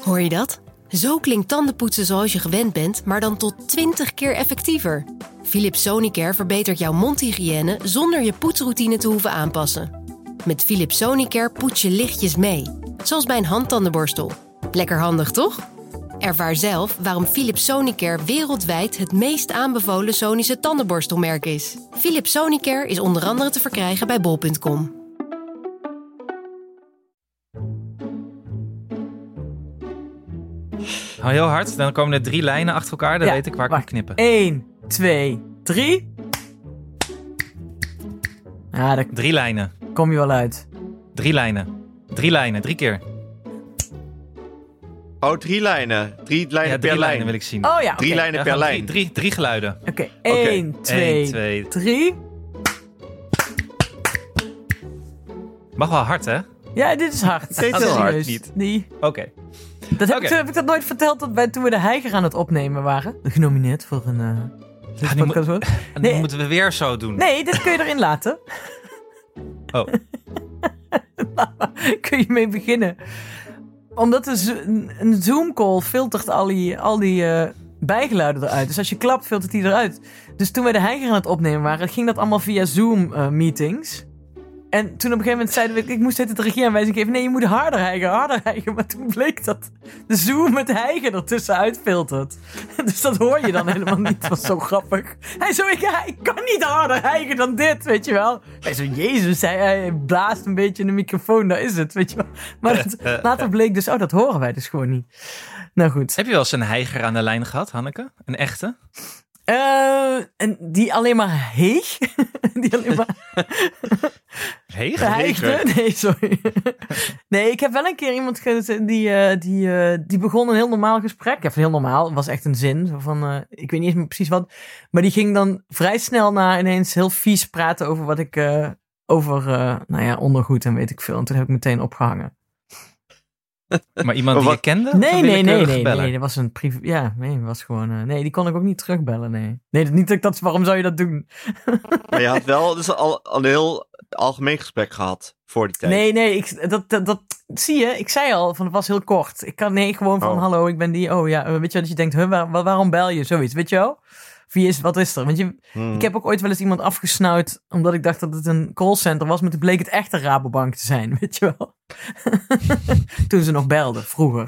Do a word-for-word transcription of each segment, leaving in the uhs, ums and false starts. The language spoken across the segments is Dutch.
Hoor je dat? Zo klinkt tandenpoetsen zoals je gewend bent, maar dan tot twintig keer effectiever. Philips Sonicare verbetert jouw mondhygiëne zonder je poetsroutine te hoeven aanpassen. Met Philips Sonicare poets je lichtjes mee, zoals bij een handtandenborstel. Lekker handig, toch? Ervaar zelf waarom Philips Sonicare wereldwijd het meest aanbevolen Sonische tandenborstelmerk is. Philips Sonicare is onder andere te verkrijgen bij bol punt com. Hou heel hard, dan komen er drie lijnen achter elkaar. Dan Ja, weet ik waar ik wacht. moet knippen. één, twee, drie. Ja, daar Drie lijnen. kom je wel uit. Drie lijnen. Drie lijnen, drie keer. Oh, drie lijnen. Drie lijnen Ja, per drie lijn. lijnen wil ik zien. Oh ja, Drie oké. lijnen Ja, per gewoon lijn. Drie, drie, drie geluiden. Oké, één, twee, Eén, twee. drie. Mag wel hard, hè? Ja, dit is hard. Steeds heel hard Serieus. niet. Nee. Oké. Dat heb, Oké. ik, heb ik dat nooit verteld dat wij, toen we de Heiger aan het opnemen waren? Genomineerd voor een... uh, Ja, nu, podcast. mo- nu Nee. moeten we weer zo doen. Nee, dit kun je erin laten. Oh. Kun je mee beginnen. Omdat een, zo- een Zoom-call filtert al die, al die uh, bijgeluiden eruit. Dus als je klapt, filtert die eruit. Dus toen wij de Heiger aan het opnemen waren, ging dat allemaal via Zoom-meetings. En toen op een gegeven moment zeiden we, ik moest het de regieaanwijzing geven. Nee, je moet harder hijgen, harder hijgen. Maar toen bleek dat de Zoom het hijgen ertussen uitfiltert. Dus dat hoor je dan helemaal niet. Dat was zo grappig. Hij zo, ik, ja, ik kan niet harder hijgen dan dit, weet je wel. Hij zo, jezus, hij, hij blaast een beetje in de microfoon, daar is het, weet je wel. Maar het, later bleek dus, oh, dat horen wij dus gewoon niet. Nou goed. Heb je wel eens een heiger aan de lijn gehad, Hanneke? Een echte? Uh, en die alleen maar heeg? die alleen maar... Heiger? Geheigde? Nee, sorry. Nee, ik heb wel een keer iemand ge- die, uh, die, uh, die begon een heel normaal gesprek. Even heel normaal, het was echt een zin. Zo van, uh, ik weet niet eens meer precies wat. Maar die ging dan vrij snel na ineens heel vies praten over wat ik... Uh, over, uh, nou ja, ondergoed en weet ik veel. En toen heb ik meteen opgehangen. Maar iemand die je kende? Of Nee, een nee, nee, willekeurige nee, beller? nee. Dat was een privé... Ja, nee, dat was gewoon... Uh, nee, die kon ik ook niet terugbellen, nee. Nee, niet dat ik dat... Waarom zou je dat doen? Maar je had wel dus al, al een heel algemeen gesprek gehad voor die tijd. Nee, nee, ik, dat, dat, dat zie je. Ik zei al, van het was heel kort. Ik kan nee, gewoon van Oh. hallo, ik ben die. Oh ja, weet je dat je denkt, huh, waar, waar- waarom bel je? Zoiets, weet je wel? Wie is, wat is er? Want je, Hmm. ik heb ook ooit wel eens iemand afgesnauwd, omdat ik dacht dat het een callcenter was, maar toen bleek het echt een Rabobank te zijn, weet je wel? Toen ze nog belden, vroeger.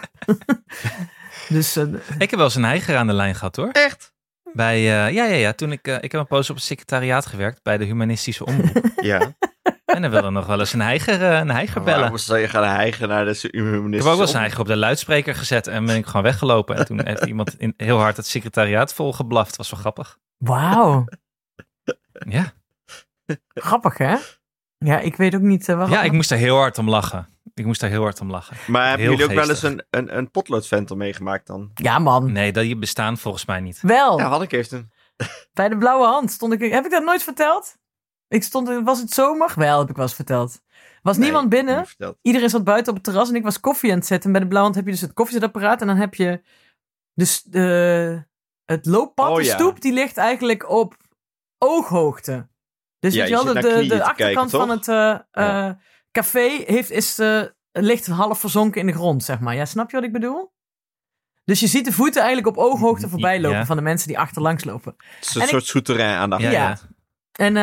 dus, uh, Ik heb wel eens een heiger aan de lijn gehad, hoor. Echt? Bij, uh, ja, ja, ja. Toen ik, uh, ik heb een poos op het secretariaat gewerkt bij de humanistische omroep. Ja. En dan wilde nog wel eens een heiger, uh, een heiger bellen. Waarom zou je gaan hijgen naar de Ik humanistische... heb ook wel eens een heiger op de luidspreker gezet en ben ik gewoon weggelopen. En toen heeft iemand in, heel hard het secretariaat volgeblaft. Was wel grappig. wauw, Ja. grappig hè? Ja, ik weet ook niet uh, waarom. ja, ik moest er heel hard om lachen. Ik moest er heel hard om lachen. Maar hebben Heel jullie ook wel eens geestig. een, een, een potloodventel meegemaakt dan? Ja man, Nee, dat die bestaan volgens mij niet. wel. Ja, had ik heeft een... Bij de blauwe hand stond ik... Heb ik dat nooit verteld? Ik stond... Was het zomer? Wel, heb ik wel eens verteld. Was niemand Nee, binnen. niet verteld. Iedereen zat buiten op het terras en ik was koffie aan het zetten. En bij de blauwe hand heb je dus het koffiezetapparaat. En dan heb je dus de, het looppad, Oh, de ja. stoep, die ligt eigenlijk op ooghoogte. Dus Ja, weet je je wel, zit de, naar de, knieën de te achterkant kijken, van het uh, uh, Ja. café heeft, is, uh, ligt half verzonken in de grond, zeg maar. Ja, snap je wat ik bedoel? Dus je ziet de voeten eigenlijk op ooghoogte voorbij lopen Ja. van de mensen die achterlangs lopen. Het is een En soort souterrain aan de Ja, Ja. ja. En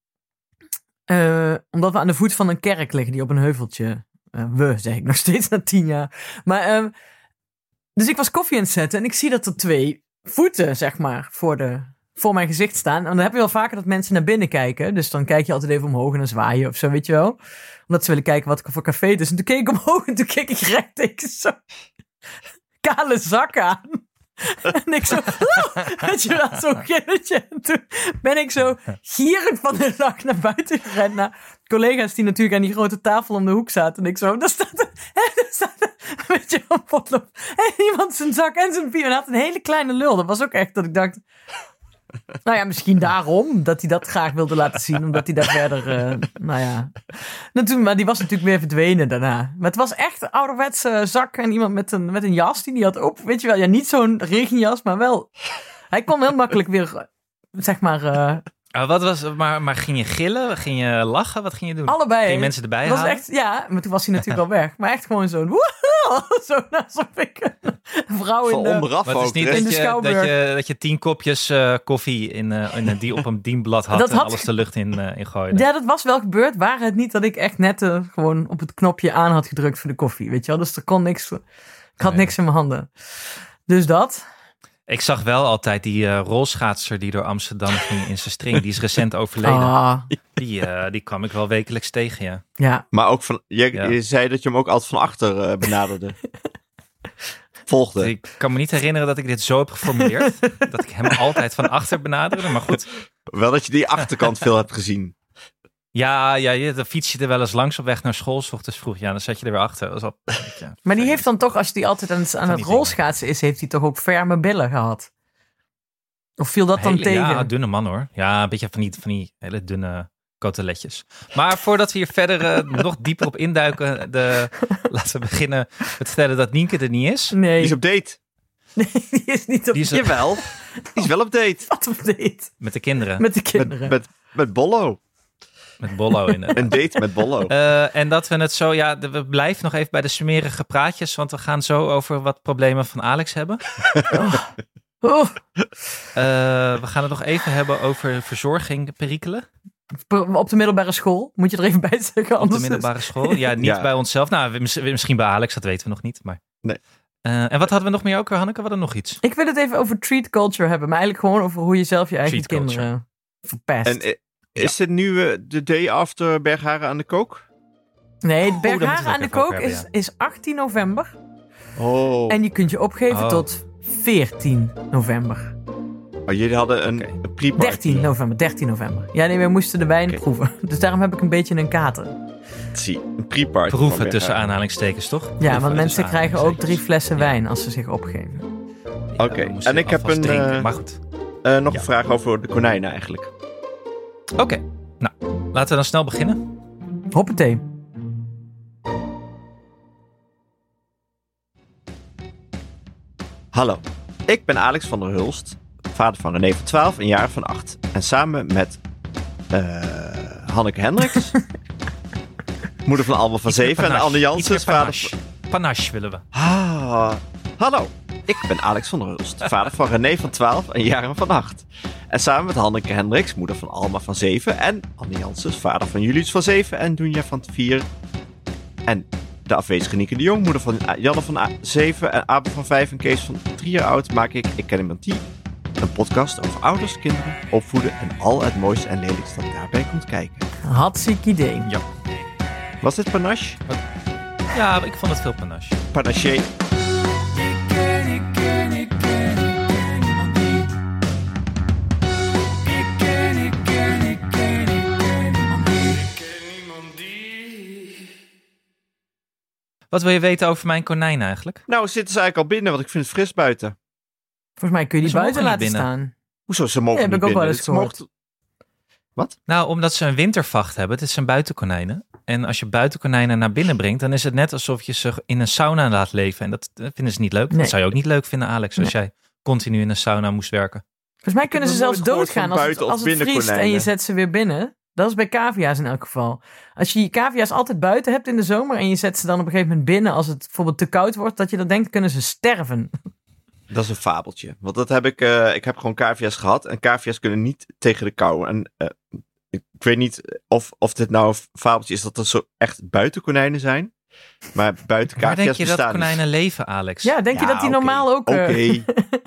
uh, uh, omdat we aan de voet van een kerk liggen die op een heuveltje... Uh, we, zeg ik nog steeds na tien jaar. Maar, uh, dus ik was koffie aan het zetten en ik zie dat er twee voeten, zeg maar, voor, de, voor mijn gezicht staan. En dan heb je wel vaker dat mensen naar binnen kijken. Dus dan kijk je altijd even omhoog en dan zwaai je of zo, weet je wel. Omdat ze willen kijken wat voor café het is. En toen keek ik omhoog en toen keek ik recht tegen zo'n kale zak aan. En ik zo, weet je wel, zo'n gilletje. En toen ben ik zo gierig van de lach naar buiten gerend naar collega's die natuurlijk aan die grote tafel om de hoek zaten. En ik zo, daar staat er, daar staat er, weet je wel, potlood. En iemand zijn zak en zijn bier. En hij had een hele kleine lul. Dat was ook echt dat ik dacht, nou ja, misschien daarom dat hij dat graag wilde laten zien. Omdat hij daar verder, uh, nou ja. En toen, maar die was natuurlijk weer verdwenen daarna. Maar het was echt een ouderwetse zak. En iemand met een, met een jas die die had op. Weet je wel, ja, niet zo'n regenjas, maar wel. Hij kon heel makkelijk weer, zeg maar... Uh, Oh, wat was, maar, maar ging je gillen? Ging je lachen? Wat ging je doen? allebei. Ging je mensen erbij Het was halen? echt, ja, maar toen was hij natuurlijk al weg. Maar echt gewoon zo'n woehoe. Zo alsof ik een vrouw in Van de... onderaf Maar het is ook. niet de dat rest- de je, dat, Schouwburg. je, dat je tien kopjes uh, koffie in, uh, in, die op een dienblad had Dat en had- alles de lucht in, uh, in gooide. Ja, dat was wel gebeurd. Waar het niet dat ik echt net uh, gewoon op het knopje aan had gedrukt voor de koffie. Weet je wel? Dus er kon niks... Ik had Nee. niks in mijn handen. Dus dat. Ik zag wel altijd die uh, rolschaatser die door Amsterdam ging in zijn string. Die is recent overleden. Ah, Die, uh, die kwam ik wel wekelijks tegen, ja. ja. Maar ook van, je, Ja. je zei dat je hem ook altijd van achter uh, benaderde. Volgde. Ik kan me niet herinneren dat ik dit zo heb geformuleerd. Dat ik hem altijd van achter benaderde, maar goed. Wel dat je die achterkant veel hebt gezien. Ja, ja, je- dan fiets je er wel eens langs op weg naar school, 's ochtends vroeg. Ja, dan zat je er weer achter. Dat is al, ja, Maar die heeft dan toch, als die altijd aan het, aan Van het die rolschaatsen is, heeft hij toch ook ferme billen gehad? Of viel dat dan hele, tegen? Ja, dunne man hoor. Ja, een beetje van die, van die hele dunne koteletjes. Maar voordat we hier verder uh, nog dieper op induiken, de, laten we beginnen met vertellen dat Nienke er niet is. Nee, Die is op date. nee, die is niet op Die is er- Jawel. Die is wel op date. wat op date. Met de kinderen. Met de Met, kinderen. met, met Bollo. Met Bollo in het. Een date met Bollo. Uh, en dat we het zo, ja, de- we blijven nog even bij de smerige praatjes, want we gaan zo over wat problemen van Alex hebben. Oh, Uh, we gaan het nog even hebben over verzorging perikelen op de middelbare school, moet je er even bij zeggen. op de Anders middelbare school. Ja, niet Ja. bij onszelf. Nou, we- mis- misschien bij Alex, dat weten we nog niet. Maar... Nee. Uh, en wat hadden we nog meer ook weer, Hanneke? We hadden nog iets. Ik wil het even over treat culture hebben, maar eigenlijk gewoon over hoe je zelf je eigen Treat culture. kinderen verpest. En eh, is dit nu uh, de day after Bergharen aan de kook? nee, Oh, daar moeten Bergharen we aan het de ook even kook over is, hebben, is achttien november. Oh. En die kunt je opgeven Oh. tot veertien november. Oh, jullie hadden een, Oké. een pre-party. dertien november, dertien november. Ja, nee, we moesten de wijn Oké. proeven. Dus daarom heb ik een beetje een kater. Zie, een pre-party. van Proeven tussen Bergharen. aanhalingstekens, toch? Ja, Proeven want mensen tussen krijgen ook drie aanhalingstekens. flessen Ja. wijn als ze zich opgeven. Ja, Oké, we moesten en ik heb alvast een, drinken, uh, Maar goed. Uh, nog Ja. een vraag over de konijnen eigenlijk. Oké, nou, laten we dan snel beginnen. Hoppatee. Hallo, ik ben Alex van der Hulst, vader van René van twaalf en Jaren van acht. En samen met uh, Hanneke Hendricks, moeder van Alma van zeven en Anne Janssens, vader panache. Panache willen we. Ah, hallo, ik ben Alex van der Hulst, vader van René van twaalf en Jaren van acht. En samen met Hanneke Hendricks, moeder van Alma van zeven en Anne Janssens, vader van Julius van zeven en Dunja van vier. En de afwezige Nieke de Jong, moeder van Janne van zeven en Abel van vijf en Kees van drie jaar oud, maak ik Ik Ken Iemand Die, een podcast over ouders, kinderen, opvoeden en al het mooiste en lelijkste dat daarbij komt kijken. Hartstikke idee. Ja. Was dit panache? Ja, ik vond het veel panache. Panache. Wat wil je weten over mijn konijn eigenlijk? Nou, zitten ze eigenlijk al binnen, want ik vind het fris buiten. Volgens mij kun je die Ze mogen buiten niet laten binnen. staan. Hoezo, ze mogen Ja, heb niet ik ook wel binnen. eens Ze gehoord. mogen- Nou, omdat ze een wintervacht hebben. Het zijn buitenkonijnen. En als je buitenkonijnen naar binnen brengt, dan is het net alsof je ze in een sauna laat leven. En dat eh, vinden ze niet leuk. Nee. Dat zou je ook niet leuk vinden, Alex, als Nee. jij continu in een sauna moest werken. Volgens mij kunnen ze heb nog zelfs nooit gehoord doodgaan van als het, buiten- of als het vriest en je binnenkonijnen. zet ze weer binnen. Dat is bij cavia's in elk geval. Als je je cavia's altijd buiten hebt in de zomer en je zet ze dan op een gegeven moment binnen als het bijvoorbeeld te koud wordt, dat je dan denkt, kunnen ze sterven. Dat is een fabeltje. Want dat heb ik, uh, ik heb gewoon cavia's gehad. En cavia's kunnen niet tegen de kou. En uh, ik, ik weet niet of, of dit nou een fabeltje is dat er zo echt buitenkonijnen zijn. Maar buiten Waar cavia's denk je dat bestaan konijnen leven, Alex? Ja, denk je Ja, dat die oké. normaal ook... Oké. eh,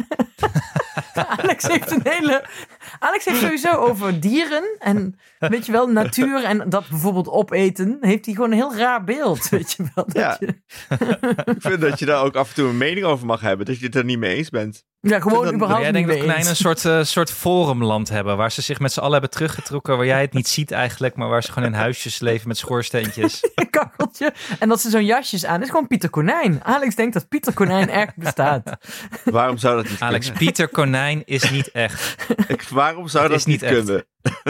Alex heeft een hele... Alex heeft sowieso over dieren en, weet je wel, natuur en dat bijvoorbeeld opeten. Heeft hij gewoon een heel raar beeld, weet je wel. Dat Ja. je- Ik vind dat je daar ook af en toe een mening over mag hebben. Dat je het er niet mee eens bent. ja, gewoon dat- überhaupt Jij niet denkt dat mee konijnen een eens. soort, uh, soort forumland hebben, waar ze zich met z'n allen hebben teruggetrokken, waar jij het niet ziet eigenlijk, maar waar ze gewoon in huisjes leven met schoorsteentjes. Een kacheltje. En dat ze zo'n jasjes aan. Dat is gewoon Pieter Konijn. Alex denkt dat Pieter Konijn echt bestaat. Waarom zou dat niet Alex, kunnen? Pieter Konijn is niet echt. Ik, waarom zou Het dat is niet, niet echt. kunnen?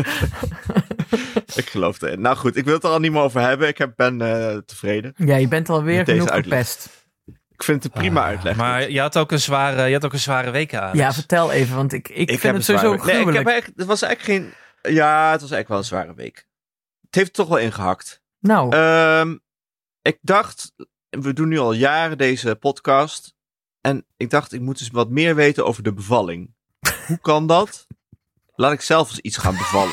Ik geloof erin. Nou goed, ik wil het er al niet meer over hebben. Ik heb, ben uh, tevreden. Ja, je bent alweer Met deze genoeg uitleg. gepest. Ik vind het een prima Ah, uitleg. Maar je had ook een zware, je had ook een zware week, Alex. Ja, vertel even, want ik, ik, Ik vind heb het een sowieso zware week. Nee, ik gruwelijk. heb eigenlijk, het was eigenlijk geen... Ja, het was eigenlijk wel een zware week. Het heeft er toch wel ingehakt. Nou, Ehm, ik dacht we doen nu al jaren deze podcast. En ik dacht, ik moet eens wat meer weten over de bevalling. Hoe kan dat? Laat ik zelf eens iets gaan bevallen.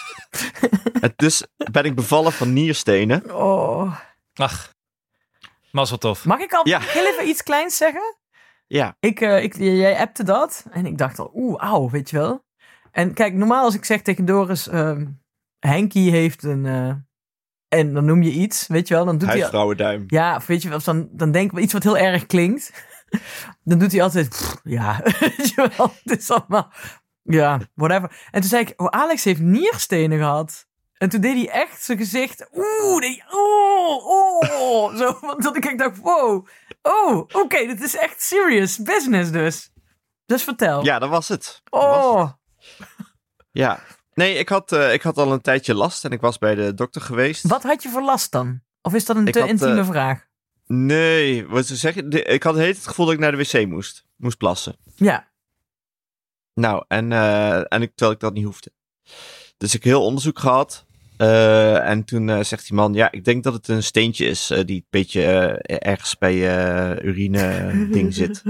En dus ben ik bevallen van nierstenen. Oh. Ach, mazzel tof. Mag ik al Ja. heel even iets kleins zeggen? Ja, Ik, uh, ik, jij appte dat. En ik dacht al, oeh, auw, weet je wel. En kijk, normaal als ik zeg tegen Doris... Uh, Henkie heeft een... Uh, en dan noem je iets, weet je wel. Dan doet hij... huisvrouwenduim. Ja, of weet je wel, of dan, dan denk ik iets wat heel erg klinkt. Dan doet hij altijd... Pff, ja, weet je wel. Het is allemaal... Ja, whatever. En toen zei ik, oh, Alex heeft nierstenen gehad. En toen deed hij echt zijn gezicht... Oeh, die, oh, oh. Zo, want dat ik echt dacht, wow. Oh, oké, okay, dit is echt serious business dus. Dus vertel. Ja, dat was het. Dat was Oh. het. Ja. Nee, ik had, uh, ik had al een tijdje last en ik was bij de dokter geweest. Wat had je voor last dan? Of is dat een Ik te had, intieme uh, vraag? Nee, wat ze zeggen, de, ik had het hele tijd het gevoel dat ik naar de wc moest. Moest plassen. Ja. Nou, en, uh, en ik, terwijl ik dat niet hoefde. Dus ik heb heel onderzoek gehad. Uh, en toen uh, zegt die man, ja, ik denk dat het een steentje is. Uh, die een beetje uh, ergens bij uh, urine ding zit.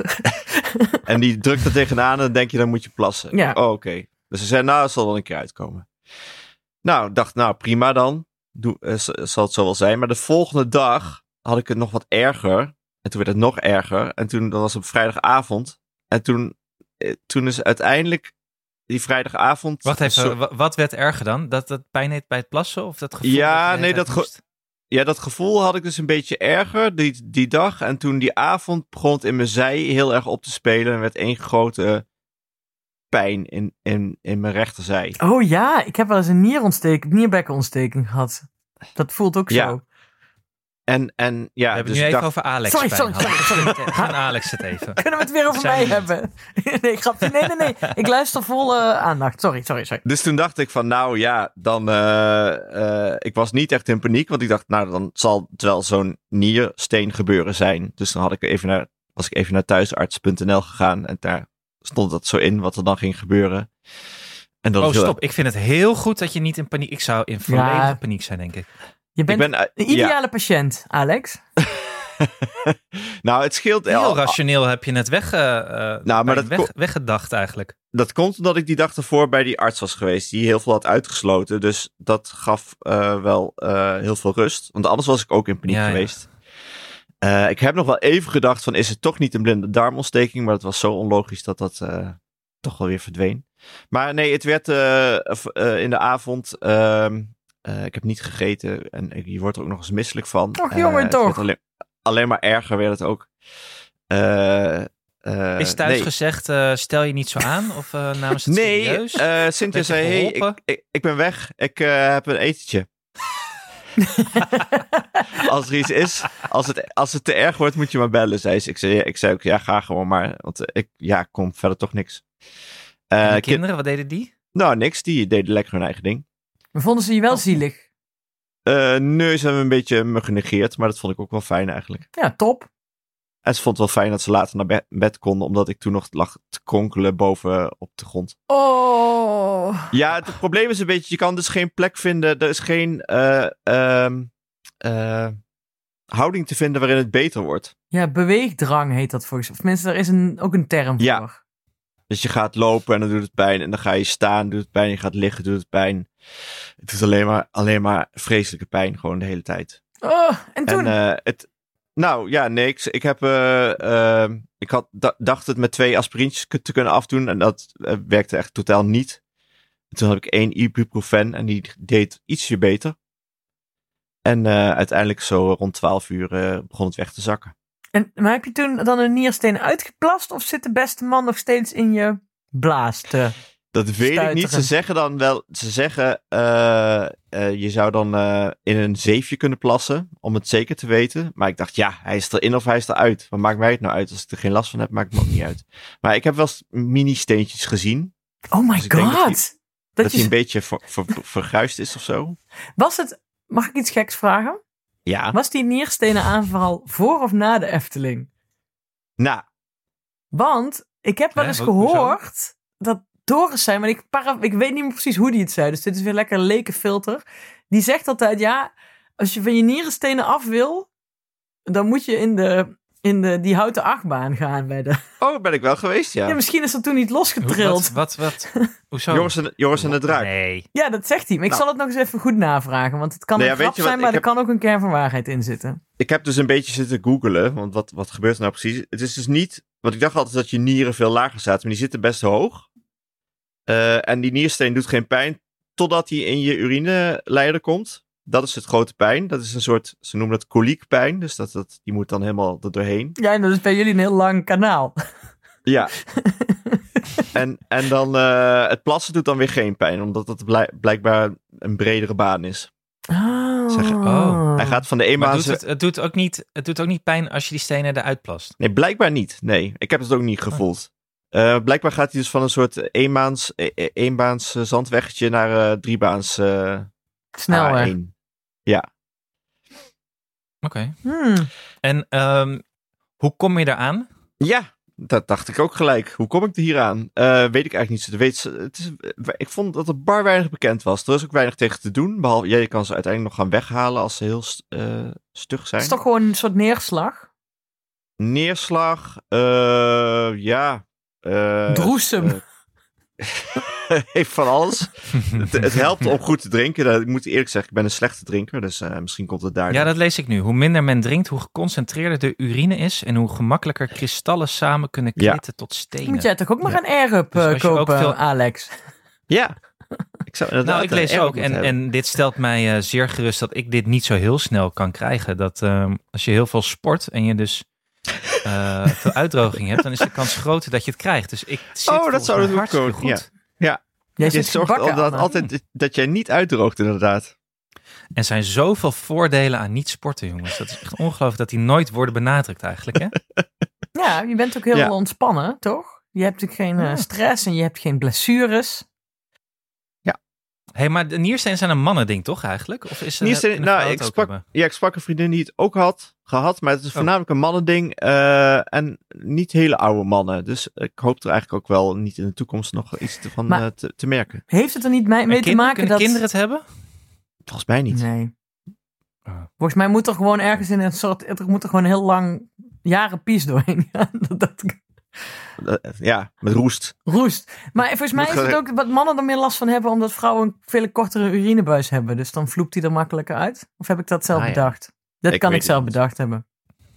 En die drukt er tegenaan en dan denk je, dan moet je plassen. Ja. Oh, oké. Okay. Dus ze zei, nou, het zal wel een keer uitkomen. Nou, ik dacht, nou, prima dan. Doe, uh, zal het zo wel zijn. Maar de volgende dag had ik het nog wat erger. En toen werd het nog erger. En toen, dat was op vrijdagavond. En toen, uh, toen is uiteindelijk die vrijdagavond... Wacht even, zo... w- wat werd erger dan? Dat het pijn heeft bij het plassen? Of dat gevoel? Ja, dat je nee, dat, ge- ja, dat gevoel had ik dus een beetje erger die, die dag. En toen die avond begon het in mijn zij heel erg op te spelen. En werd één grote pijn in, in, in mijn rechterzij. Oh ja, ik heb wel eens een nierontsteking, nierbekkenontsteking gehad. Dat voelt ook Ja. zo. En, en ja, We hebben dus nu ik even dacht, over Alex. Sorry, pijn sorry, hadden. sorry, sorry. Gaan Alex het even. Kunnen we het weer over Zijn mij we niet. hebben? Nee, grapje. Nee, nee, nee. Ik luister vol uh, aandacht. Sorry, sorry, sorry. Dus toen dacht ik van, nou ja, dan... Uh, uh, ik was niet echt in paniek, want ik dacht, nou, dan zal het wel zo'n niersteen gebeuren zijn. Dus dan had ik even naar, was ik even naar thuisarts punt n l gegaan en daar stond dat zo in, wat er dan ging gebeuren. En dat Oh, is heel stop. Ik vind het heel goed dat je niet in paniek... Ik zou in volledige Ja. paniek zijn, denk ik. Je bent Ik ben, uh, een ideale patiënt, Alex. Nou, het scheelt... Heel al- rationeel heb je het weg, uh, Nou, maar dat weg, ko- weggedacht eigenlijk. Dat komt omdat ik die dag ervoor bij die arts was geweest, die heel veel had uitgesloten. Dus dat gaf uh, wel uh, heel veel rust. Want anders was ik ook in paniek Ja, ja. geweest. Uh, ik heb nog wel even gedacht van, is het toch niet een blinde darmontsteking? Maar dat was zo onlogisch dat dat uh, toch wel weer verdween. Maar nee, het werd uh, uh, in de avond... Uh, uh, ik heb niet gegeten en ik, je wordt er ook nog eens misselijk van. Och, jongen, Uh, het toch. werd Alleen, alleen maar erger werd het ook. Uh, Uh, Is thuis nee. gezegd, uh, stel je niet zo aan? Of uh, namens het Nee, serieus? uh, Cynthia Werd je zei, hey, ik, geholpen? ik, ik ben weg. Ik uh, heb een etentje. Als er iets is, als het, als het te erg wordt, moet je maar bellen, zei ze. Ik zei, ik zei ook, ja, ga gewoon maar. Want uh, ik ja, kom verder toch niks. En Uh, de kind, kinderen, wat deden die? nou, niks. Die deden lekker hun eigen ding. Maar vonden ze je wel Oh. zielig? Uh, nee, ze hebben een beetje me genegeerd. Maar dat vond ik ook wel fijn eigenlijk. Ja, top. En ze vond het wel fijn dat ze later naar bed, bed konden. Omdat ik toen nog lag te kronkelen boven op de grond. Oh. Ja, het probleem is een beetje, je kan dus geen plek vinden. Er is geen uh, uh, uh, houding te vinden waarin het beter wordt. Ja, beweegdrang heet dat volgens mij. Of mensen, er is een, ook een term voor. Ja. Dus je gaat lopen en dan doet het pijn. En dan ga je staan, doet het pijn. Je gaat liggen, doet het pijn. Het is alleen maar, alleen maar vreselijke pijn, gewoon de hele tijd. Oh, en toen? En uh, het... Nou, ja, nee, ik, ik heb... Uh, uh, ik had, d- dacht het met twee aspirintjes te kunnen afdoen. En dat uh, werkte echt totaal niet. En toen had ik één ibuprofen en die deed ietsje beter. En uh, uiteindelijk zo rond twaalf uur uh, begon het weg te zakken. En, maar heb je toen dan een niersteen uitgeplast? Of zit de beste man nog steeds in je blaas te Dat weet ik niet. Ze stuiteren? zeggen dan wel... Ze zeggen... Uh, uh, je zou dan uh, in een zeefje kunnen plassen. Om het zeker te weten. Maar ik dacht, ja, hij is erin of hij is eruit. Wat maakt mij het nou uit? Als ik er geen last van heb, maakt het me ook niet uit. Maar ik heb wel eens mini-steentjes gezien. Oh my Dus ik denk god. dat Dat Dat hij je... een beetje ver, ver, verguisd is of zo. Was het... Mag ik iets geks vragen? Ja. Was die nierstenen aanval voor of na de Efteling? Nou, Want ik heb wel Hè, eens wat- hoezo? gehoord dat Doris zei, maar ik, para, ik weet niet meer precies hoe die het zei. Dus dit is weer lekker lekenfilter. Die zegt altijd, ja, als je van je nierenstenen af wil, dan moet je in, de, in de, die houten achtbaan gaan. Bij de... Oh, ben ik wel geweest, ja. Ja, misschien is dat toen niet Hoe- losgetrild. Wat, wat, wat? Hoezo? Jongens en, jongens en de draak. Nee. Ja, dat zegt hij. Maar ik Nou. zal het nog eens even goed navragen. Want het kan Nee, een ja, grap weet je wat, zijn, maar ik er heb- kan ook een kern van waarheid in zitten. Ik heb dus een beetje zitten googlen, want wat, wat gebeurt er nou precies? Het is dus niet, want ik dacht altijd dat je nieren veel lager zaten, maar die zitten best hoog. Uh, en die niersteen doet geen pijn totdat die in je urineleider komt. Dat is het grote pijn. Dat is een soort, ze noemen dat koliekpijn, dus dat, dat, die moet dan helemaal er doorheen. Ja, en dat is bij jullie een heel lang kanaal. Ja. en, en dan uh, het plassen doet dan weer geen pijn, omdat het blijk, blijkbaar een bredere baan is. Oh. Zeg, oh. Hij gaat van de Maar eenmaanse... doet het, het, doet ook niet, het doet ook niet pijn als je die stenen eruit plast. Nee, blijkbaar niet. Nee, ik heb het ook niet gevoeld. Uh, blijkbaar gaat hij dus van een soort eenmaans, e- e- eenbaans uh, zandweggetje naar uh, driebaans uh, Snelweg. A één. Ja. Oké. Okay. Hmm. En um, hoe kom je eraan? Ja, dat dacht ik ook gelijk. Hoe kom ik er hier aan? Uh, weet ik eigenlijk niet. Zo. Weet, het is, ik vond dat er bar weinig bekend was. Er is ook weinig tegen te doen. Behalve, ja, je kan ze uiteindelijk nog gaan weghalen als ze heel uh, stug zijn. Het is toch gewoon een soort neerslag? Neerslag, uh, ja. Uh, Droesem. Uh, heeft van alles. het, het helpt om goed te drinken. Ik moet eerlijk zeggen, ik ben een slechte drinker. Dus uh, misschien komt het daar. Ja, dat lees ik nu. Hoe minder men drinkt, hoe geconcentreerder de urine is. En hoe gemakkelijker kristallen samen kunnen klitten ja. tot stenen. Moet jij toch ook maar ja. een Air-Up dus uh, kopen, veel... Alex? Ja. Ik zou nou, ik lees ook. En, en dit stelt mij uh, zeer gerust dat ik dit niet zo heel snel kan krijgen. Dat uh, als je heel veel sport en je dus uh, veel uitdroging hebt, dan is de kans groter dat je het krijgt. Dus ik zit oh, dat zou het hartstikke goed. Ja. ja. Jij je zorgt dat altijd dat jij niet uitdroogt, inderdaad. Er zijn zoveel voordelen aan niet sporten, jongens. Dat is echt ongelooflijk dat die nooit worden benadrukt eigenlijk, hè? Ja, je bent ook heel ja. ontspannen, toch? Je hebt natuurlijk geen uh, stress en je hebt geen blessures. Ja. Hé, hey, maar de niersteen zijn een mannending, toch eigenlijk? Of is niersteen, nou, ik sprak, ja, ik sprak een vriendin die het ook had gehad, maar het is voornamelijk oh. een mannending uh, en niet hele oude mannen. Dus ik hoop er eigenlijk ook wel niet in de toekomst nog iets te, van uh, te, te merken. Heeft het er niet mee, mee te maken kunnen dat... kinderen het hebben? Volgens mij niet. Nee. Oh. Volgens mij moet er gewoon ergens in een soort, er moet er gewoon heel lang jaren pies doorheen gaan. dat, dat... Ja, met roest. Roest. Maar volgens mij is het ook wat mannen er meer last van hebben, omdat vrouwen een veel kortere urinebuis hebben. Dus dan vloept die er makkelijker uit. Of heb ik dat zelf ah, bedacht? Ja. Dat ik kan ik zelf bedacht hebben.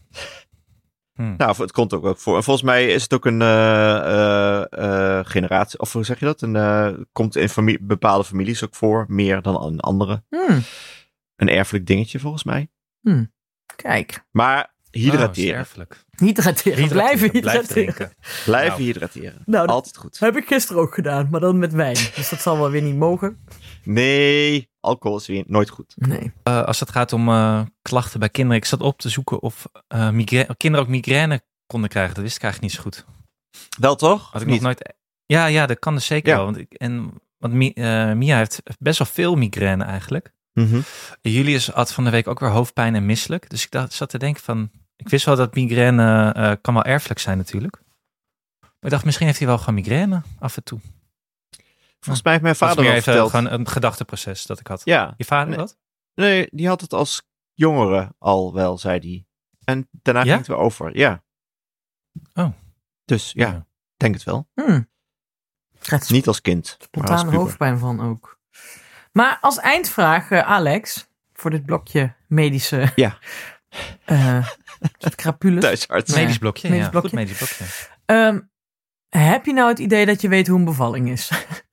Hmm. Nou, het komt ook, ook voor. En volgens mij is het ook een uh, uh, uh, generatie, of hoe zeg je dat? Een, uh, komt in familie, bepaalde families ook voor, meer dan in andere. Hmm. Een erfelijk dingetje, volgens mij. Hmm. Kijk. Maar hydrateren. Oh, erfelijk. Hydrateren. hydrateren. Blijven hydrateren. Blijf Blijven nou. hydrateren. Nou, altijd goed. Dat heb ik gisteren ook gedaan, maar dan met wijn. Dus dat zal wel weer niet mogen. Nee, alcohol is weer nooit goed. Nee. Uh, als het gaat om uh, klachten bij kinderen. Ik zat op te zoeken of uh, migra- kinderen ook migraine konden krijgen. Dat wist ik eigenlijk niet zo goed. Wel toch? Had ik nog nooit... Ja, ja, dat kan dus zeker ja. wel. Want, ik, en, want uh, Mia heeft best wel veel migraine eigenlijk. Mm-hmm. Julius had van de week ook weer hoofdpijn en misselijk. Dus ik dacht, zat te denken van... Ik wist wel dat migraine uh, kan wel erfelijk zijn natuurlijk. Maar ik dacht, misschien heeft hij wel gewoon migraine af en toe. Volgens mij heeft mijn vader al even verteld. Gewoon een gedachteproces dat ik had. Ja. Je vader nee, dat? Nee, die had het als jongere al wel, zei hij. En daarna ja? ging het weer over. Ja. Oh. Dus ja, ja. denk het wel. Hmm. Het Niet als kind. Spontane hoofdpijn van ook. Maar als eindvraag, uh, Alex, voor dit blokje medische... Ja. Uh, crapules. Thuisarts. Nee. Medisch blokje, medisch ja. blokje. Goed medisch blokje. Um, heb je nou het idee dat je weet hoe een bevalling is?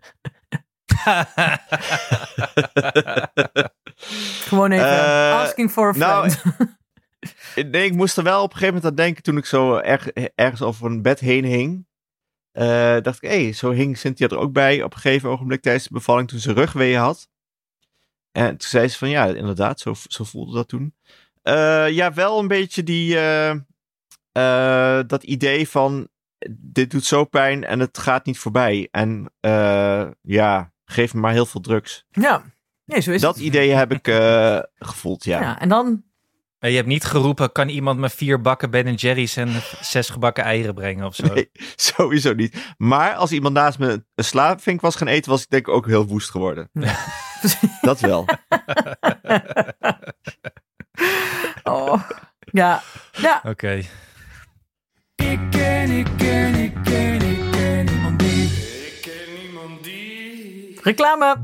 Gewoon even uh, asking for a friend. Nou, nee, ik moest er wel op een gegeven moment aan denken toen ik zo erg, ergens over een bed heen hing. Uh, dacht ik, hé, hey, zo hing Cynthia er ook bij op een gegeven ogenblik tijdens de bevalling toen ze rugweeën had. En toen zei ze van, ja, inderdaad, zo, zo voelde dat toen. Uh, ja, wel een beetje die, uh, uh, dat idee van, dit doet zo pijn en het gaat niet voorbij. En uh, ja, geef me maar heel veel drugs. Ja, nee, zo is dat het. idee heb ik uh, gevoeld, ja. Ja, en dan... Je hebt niet geroepen, kan iemand me vier bakken Ben en Jerry's en zes gebakken eieren brengen of zo? Nee, sowieso niet. Maar als iemand naast me een slaapvink was gaan eten, was ik denk ik ook heel woest geworden. Ja. Dat wel. Oh, Ja, ja. Oké. Okay. Ik ken, ik ken, ik ken, ik ken niemand die. Ik ken niemand die. Reclame.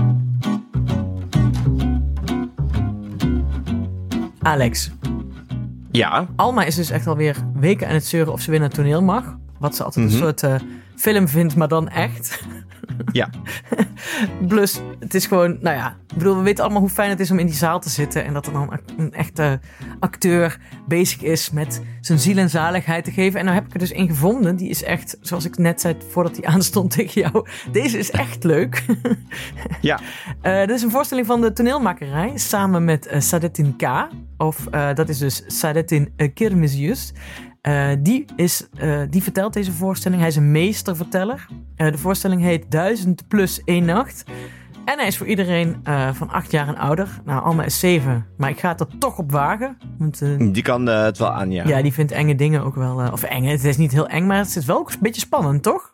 Alex. Ja. Alma is dus echt alweer weken aan het zeuren of ze weer naar het toneel mag. Wat ze altijd Mm-hmm. een soort uh, film vindt, maar dan echt. Ja. Plus, het is gewoon, nou ja, ik bedoel, we weten allemaal hoe fijn het is om in die zaal te zitten en dat er dan een echte acteur bezig is met zijn ziel en zaligheid te geven. En nou heb ik er dus één gevonden, die is echt, zoals ik net zei voordat hij aanstond tegen jou, deze is echt leuk. Ja. Uh, dit is een voorstelling van de toneelmakerij samen met uh, Sadettin K. Of uh, dat is dus Sadettin uh, Kirmizius. Uh, die, is, uh, die vertelt deze voorstelling. Hij is een meesterverteller. Uh, de voorstelling heet Duizend plus één nacht. En hij is voor iedereen uh, van acht jaar en ouder. Nou, Alma is zeven, maar ik ga het er toch op wagen. Want, uh, Die kan uh, het wel aan, ja. Ja, die vindt enge dingen ook wel... Uh, of eng, het is niet heel eng, maar het is wel ook een beetje spannend, toch?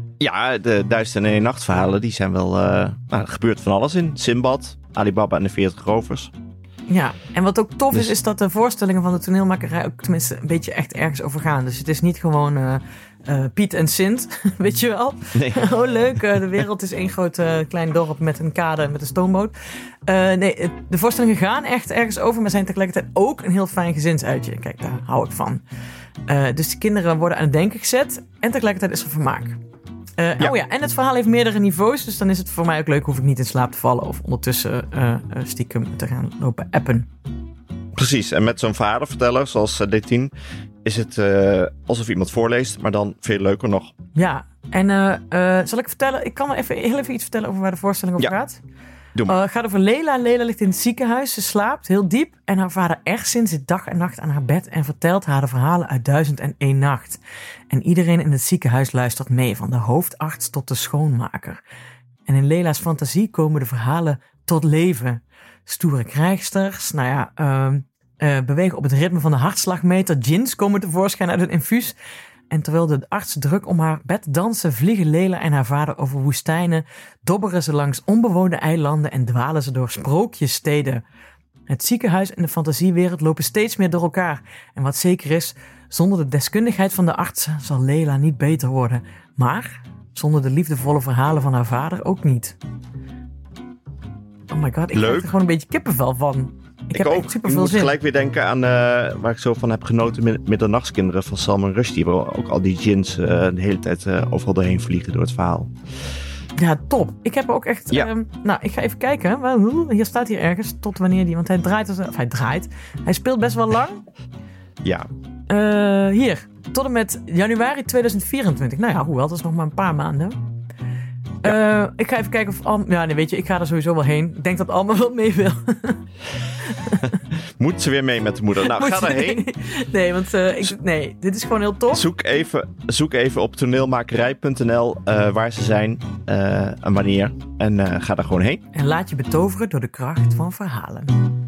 Ja, de Duizend en één nacht verhalen, die zijn wel... Uh, nou, er gebeurt van alles in. Sinbad, Alibaba en de veertig rovers. Ja, en wat ook tof dus... is, is dat de voorstellingen van de toneelmakerij ook tenminste een beetje echt ergens over gaan. Dus het is niet gewoon uh, uh, Piet en Sint, weet je wel? Nee. Oh, leuk, uh, de wereld is één groot uh, klein dorp met een kade en met een stoomboot. Uh, nee, de voorstellingen gaan echt ergens over, maar zijn tegelijkertijd ook een heel fijn gezinsuitje. Kijk, daar hou ik van. Uh, dus de kinderen worden aan het denken gezet en tegelijkertijd is er vermaak. Uh, ja. Oh ja, en het verhaal heeft meerdere niveaus, dus dan is het voor mij ook leuk, hoef ik niet in slaap te vallen of ondertussen uh, uh, stiekem te gaan lopen appen. Precies, en met zo'n verhalenverteller zoals uh, Detien is het uh, alsof iemand voorleest, maar dan veel leuker nog. Ja, en uh, uh, zal ik vertellen, ik kan wel even, heel even iets vertellen over waar de voorstelling over ja. gaat. Doe maar. Uh, het gaat over Lela. Lela ligt in het ziekenhuis, ze slaapt heel diep en haar vader Ersin zit dag en nacht aan haar bed en vertelt haar de verhalen uit Duizend en één nacht. En iedereen in het ziekenhuis luistert mee, van de hoofdarts tot de schoonmaker. En in Lela's fantasie komen de verhalen tot leven. Stoere krijgsters, nou ja, uh, uh, bewegen op het ritme van de hartslagmeter. Djinns komen tevoorschijn uit het infuus. En terwijl de arts druk om haar bed dansen, vliegen Lela en haar vader over woestijnen, dobberen ze langs onbewoonde eilanden en dwalen ze door sprookjessteden. Het ziekenhuis en de fantasiewereld lopen steeds meer door elkaar. En wat zeker is, zonder de deskundigheid van de artsen zal Lela niet beter worden. Maar zonder de liefdevolle verhalen van haar vader ook niet. Oh my god, ik Leuk. krijg er gewoon een beetje kippenvel van. Ik, Ik heb ook. echt super Ik veel moet zin. gelijk weer denken aan uh, waar ik zo van heb genoten met Middernachtskinderen van Salman Rushdie. Waar ook al die djinns uh, de hele tijd uh, overal doorheen vliegen door het verhaal. Ja, top. Ik heb ook echt... Ja. Um, nou, ik ga even kijken. Wel, hier staat hier ergens tot wanneer die... Want hij draait... Als, of hij draait. Hij speelt best wel lang. Ja. Uh, hier. Tot en met januari tweeduizend vierentwintig. Nou ja, hoewel, dat is nog maar een paar maanden. Ja. Uh, ik ga even kijken of Alma... Ja, nee, weet je, ik ga er sowieso wel heen. Ik denk dat Alma wel mee wil. Moet ze weer mee met de moeder? Nou, Moet ga ze- daarheen. Nee, want uh, ik, nee, dit is gewoon heel tof. Zoek even, zoek even op toneelmakerij punt n l uh, waar ze zijn uh, en wanneer. En uh, ga daar gewoon heen. En laat je betoveren door de kracht van verhalen.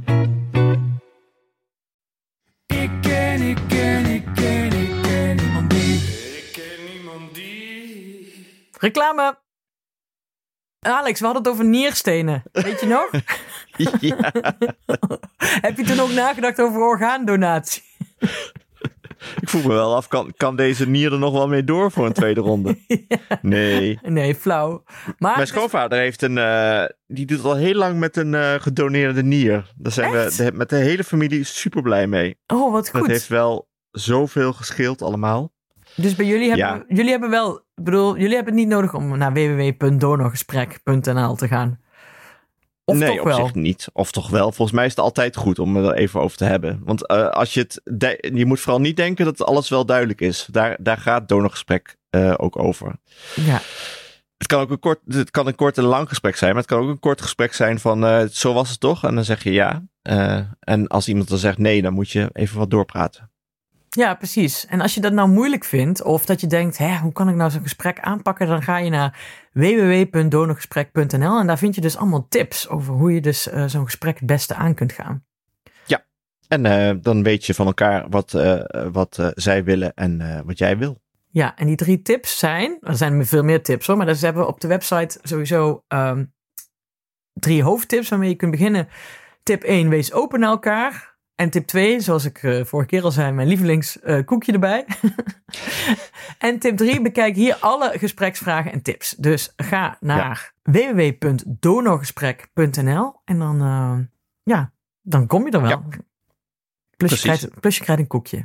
Ik ken, ik ken, ik ken, ik ken niemand die. Ik ken niemand die. Reclame! Alex, we hadden het over nierstenen. Weet je nog? Ja. Heb je toen ook nagedacht over orgaandonatie? Ik vroeg me wel af, kan, kan deze nier er nog wel mee door voor een tweede ronde? Ja. Nee. Nee, flauw. Maar Mijn schoonvader heeft een, uh, die doet al heel lang met een uh, gedoneerde nier. Daar zijn Echt? we de, met de hele familie super blij mee. Oh, wat Dat goed. heeft wel zoveel gescheeld allemaal. Dus bij jullie hebben, Ja. jullie hebben wel... Ik bedoel, jullie hebben het niet nodig om naar w w w punt donorgesprek punt n l te gaan. Of nee, toch op wel? zich niet. Of toch wel. Volgens mij is het altijd goed om er even over te hebben. Want uh, als je het... De- je moet vooral niet denken dat alles wel duidelijk is. Daar, daar gaat donorgesprek uh, ook over. Ja. Het kan ook een kort, het kan een kort en lang gesprek zijn, maar het kan ook een kort gesprek zijn van uh, zo was het toch? En dan zeg je ja. Uh, en als iemand dan zegt nee, dan moet je even wat doorpraten. Ja, precies. En als je dat nou moeilijk vindt, of dat je denkt, hè, hoe kan ik nou zo'n gesprek aanpakken, dan ga je naar w w w punt donorgesprek punt n l en daar vind je dus allemaal tips over hoe je dus uh, zo'n gesprek het beste aan kunt gaan. Ja, en uh, dan weet je van elkaar wat, uh, wat uh, zij willen en uh, wat jij wil. Ja, en die drie tips zijn, er zijn veel meer tips hoor, maar dus hebben we op de website sowieso um, drie hoofdtips waarmee je kunt beginnen. Tip één, wees open naar elkaar. En tip twee, zoals ik uh, vorige keer al zei, mijn lievelingskoekje uh, koekje erbij. En tip drie, bekijk hier alle gespreksvragen en tips. Dus ga naar ja. w w w punt donorgesprek punt n l en dan, uh, ja, dan kom je er wel. Ja. Plus, je krijgt, plus je krijgt een koekje.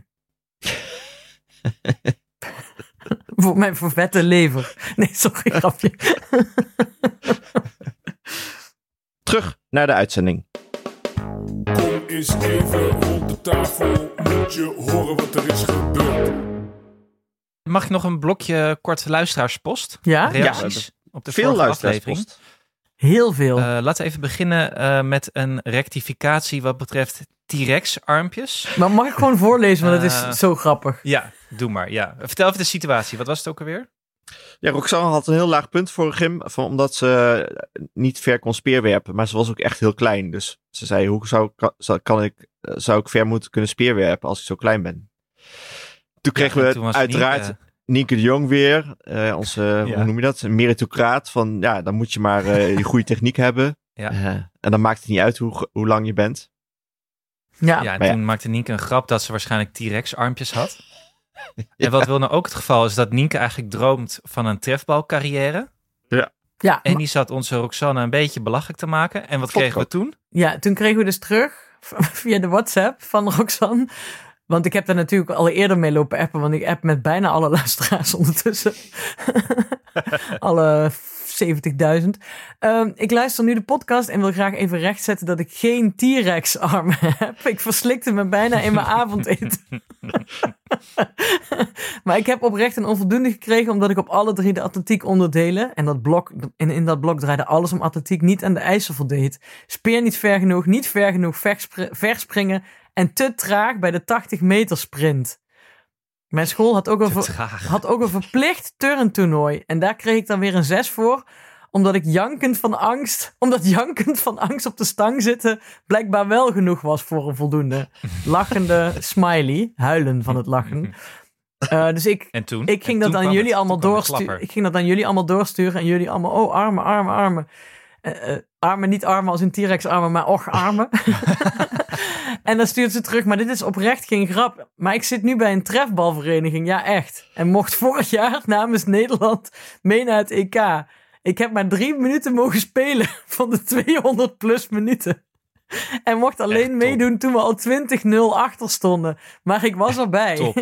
Voor mijn vervette lever. Nee, sorry, grapje. Terug naar de uitzending. Kom eens even rond de tafel, moet je horen wat er is gebeurd. Mag ik nog een blokje kort luisteraarspost? Ja? Reacties Ja, op de veel luisteraarspost. Heel veel. Uh, laten we even beginnen uh, met een rectificatie wat betreft T-Rex armpjes. Maar mag ik gewoon voorlezen, want het Uh, is zo grappig. Ja, doe maar. Ja. Vertel even de situatie. Wat was het ook alweer? Ja, Roxanne had een heel laag punt voor Gim, van, omdat ze niet ver kon speerwerpen. Maar ze was ook echt heel klein. Dus ze zei, hoe zou, kan, kan ik, zou ik ver moeten kunnen speerwerpen als ik zo klein ben? Toen kregen ja, we toen uiteraard Nienke, Nienke de Jong weer. Uh, onze, ja. hoe noem je dat? Een meritocraat. Van ja, dan moet je maar uh, je goede techniek hebben. Ja. Uh, en dan maakt het niet uit hoe, hoe lang je bent. Ja, ja, en maar toen ja. maakte Nienke een grap dat ze waarschijnlijk T-Rex armpjes had. Ja. En wat wel nou ook het geval is, dat Nienke eigenlijk droomt van een trefbalcarrière. Ja. Ja, En die zat onze Roxanne een beetje belachelijk te maken. En wat Vond kregen we ik toen? ja, toen kregen we dus terug via de WhatsApp van Roxanne. Want ik heb daar natuurlijk al eerder mee lopen appen. Want ik app met bijna alle luisteraars ondertussen. alle zeventigduizend. Um, ik luister nu de podcast en wil graag even rechtzetten dat ik geen T-Rex armen heb. Ik verslikte me bijna in mijn avondeten. Maar ik heb oprecht een onvoldoende gekregen omdat ik op alle drie de atletiek onderdelen. En dat blok, en in dat blok draaide alles om atletiek niet aan de eisen voldeed. Speer niet ver genoeg, niet ver genoeg verspr- verspringen en te traag bij de tachtig meter sprint. Mijn school had ook, een ver, had ook een verplicht turntoernooi. En daar kreeg ik dan weer een zes voor. Omdat ik jankend van angst... Omdat jankend van angst op de stang zitten... blijkbaar wel genoeg was voor een voldoende. Lachende smiley. Huilen van het lachen. Uh, dus ik, en toen? ik ging en dat aan jullie het, allemaal doorsturen. Ik ging dat aan jullie allemaal doorsturen. En jullie allemaal... Oh, armen, armen, armen. Uh, uh, armen, niet armen als in T-Rex armen, maar och, armen. En dan stuurt ze terug, maar dit is oprecht geen grap. Maar ik zit nu bij een trefbalvereniging, ja echt. En mocht vorig jaar namens Nederland mee naar het E K. Ik heb maar drie minuten mogen spelen van de tweehonderd plus minuten. En mocht alleen meedoen toen we al twintig nul achter stonden. Maar ik was erbij. Top.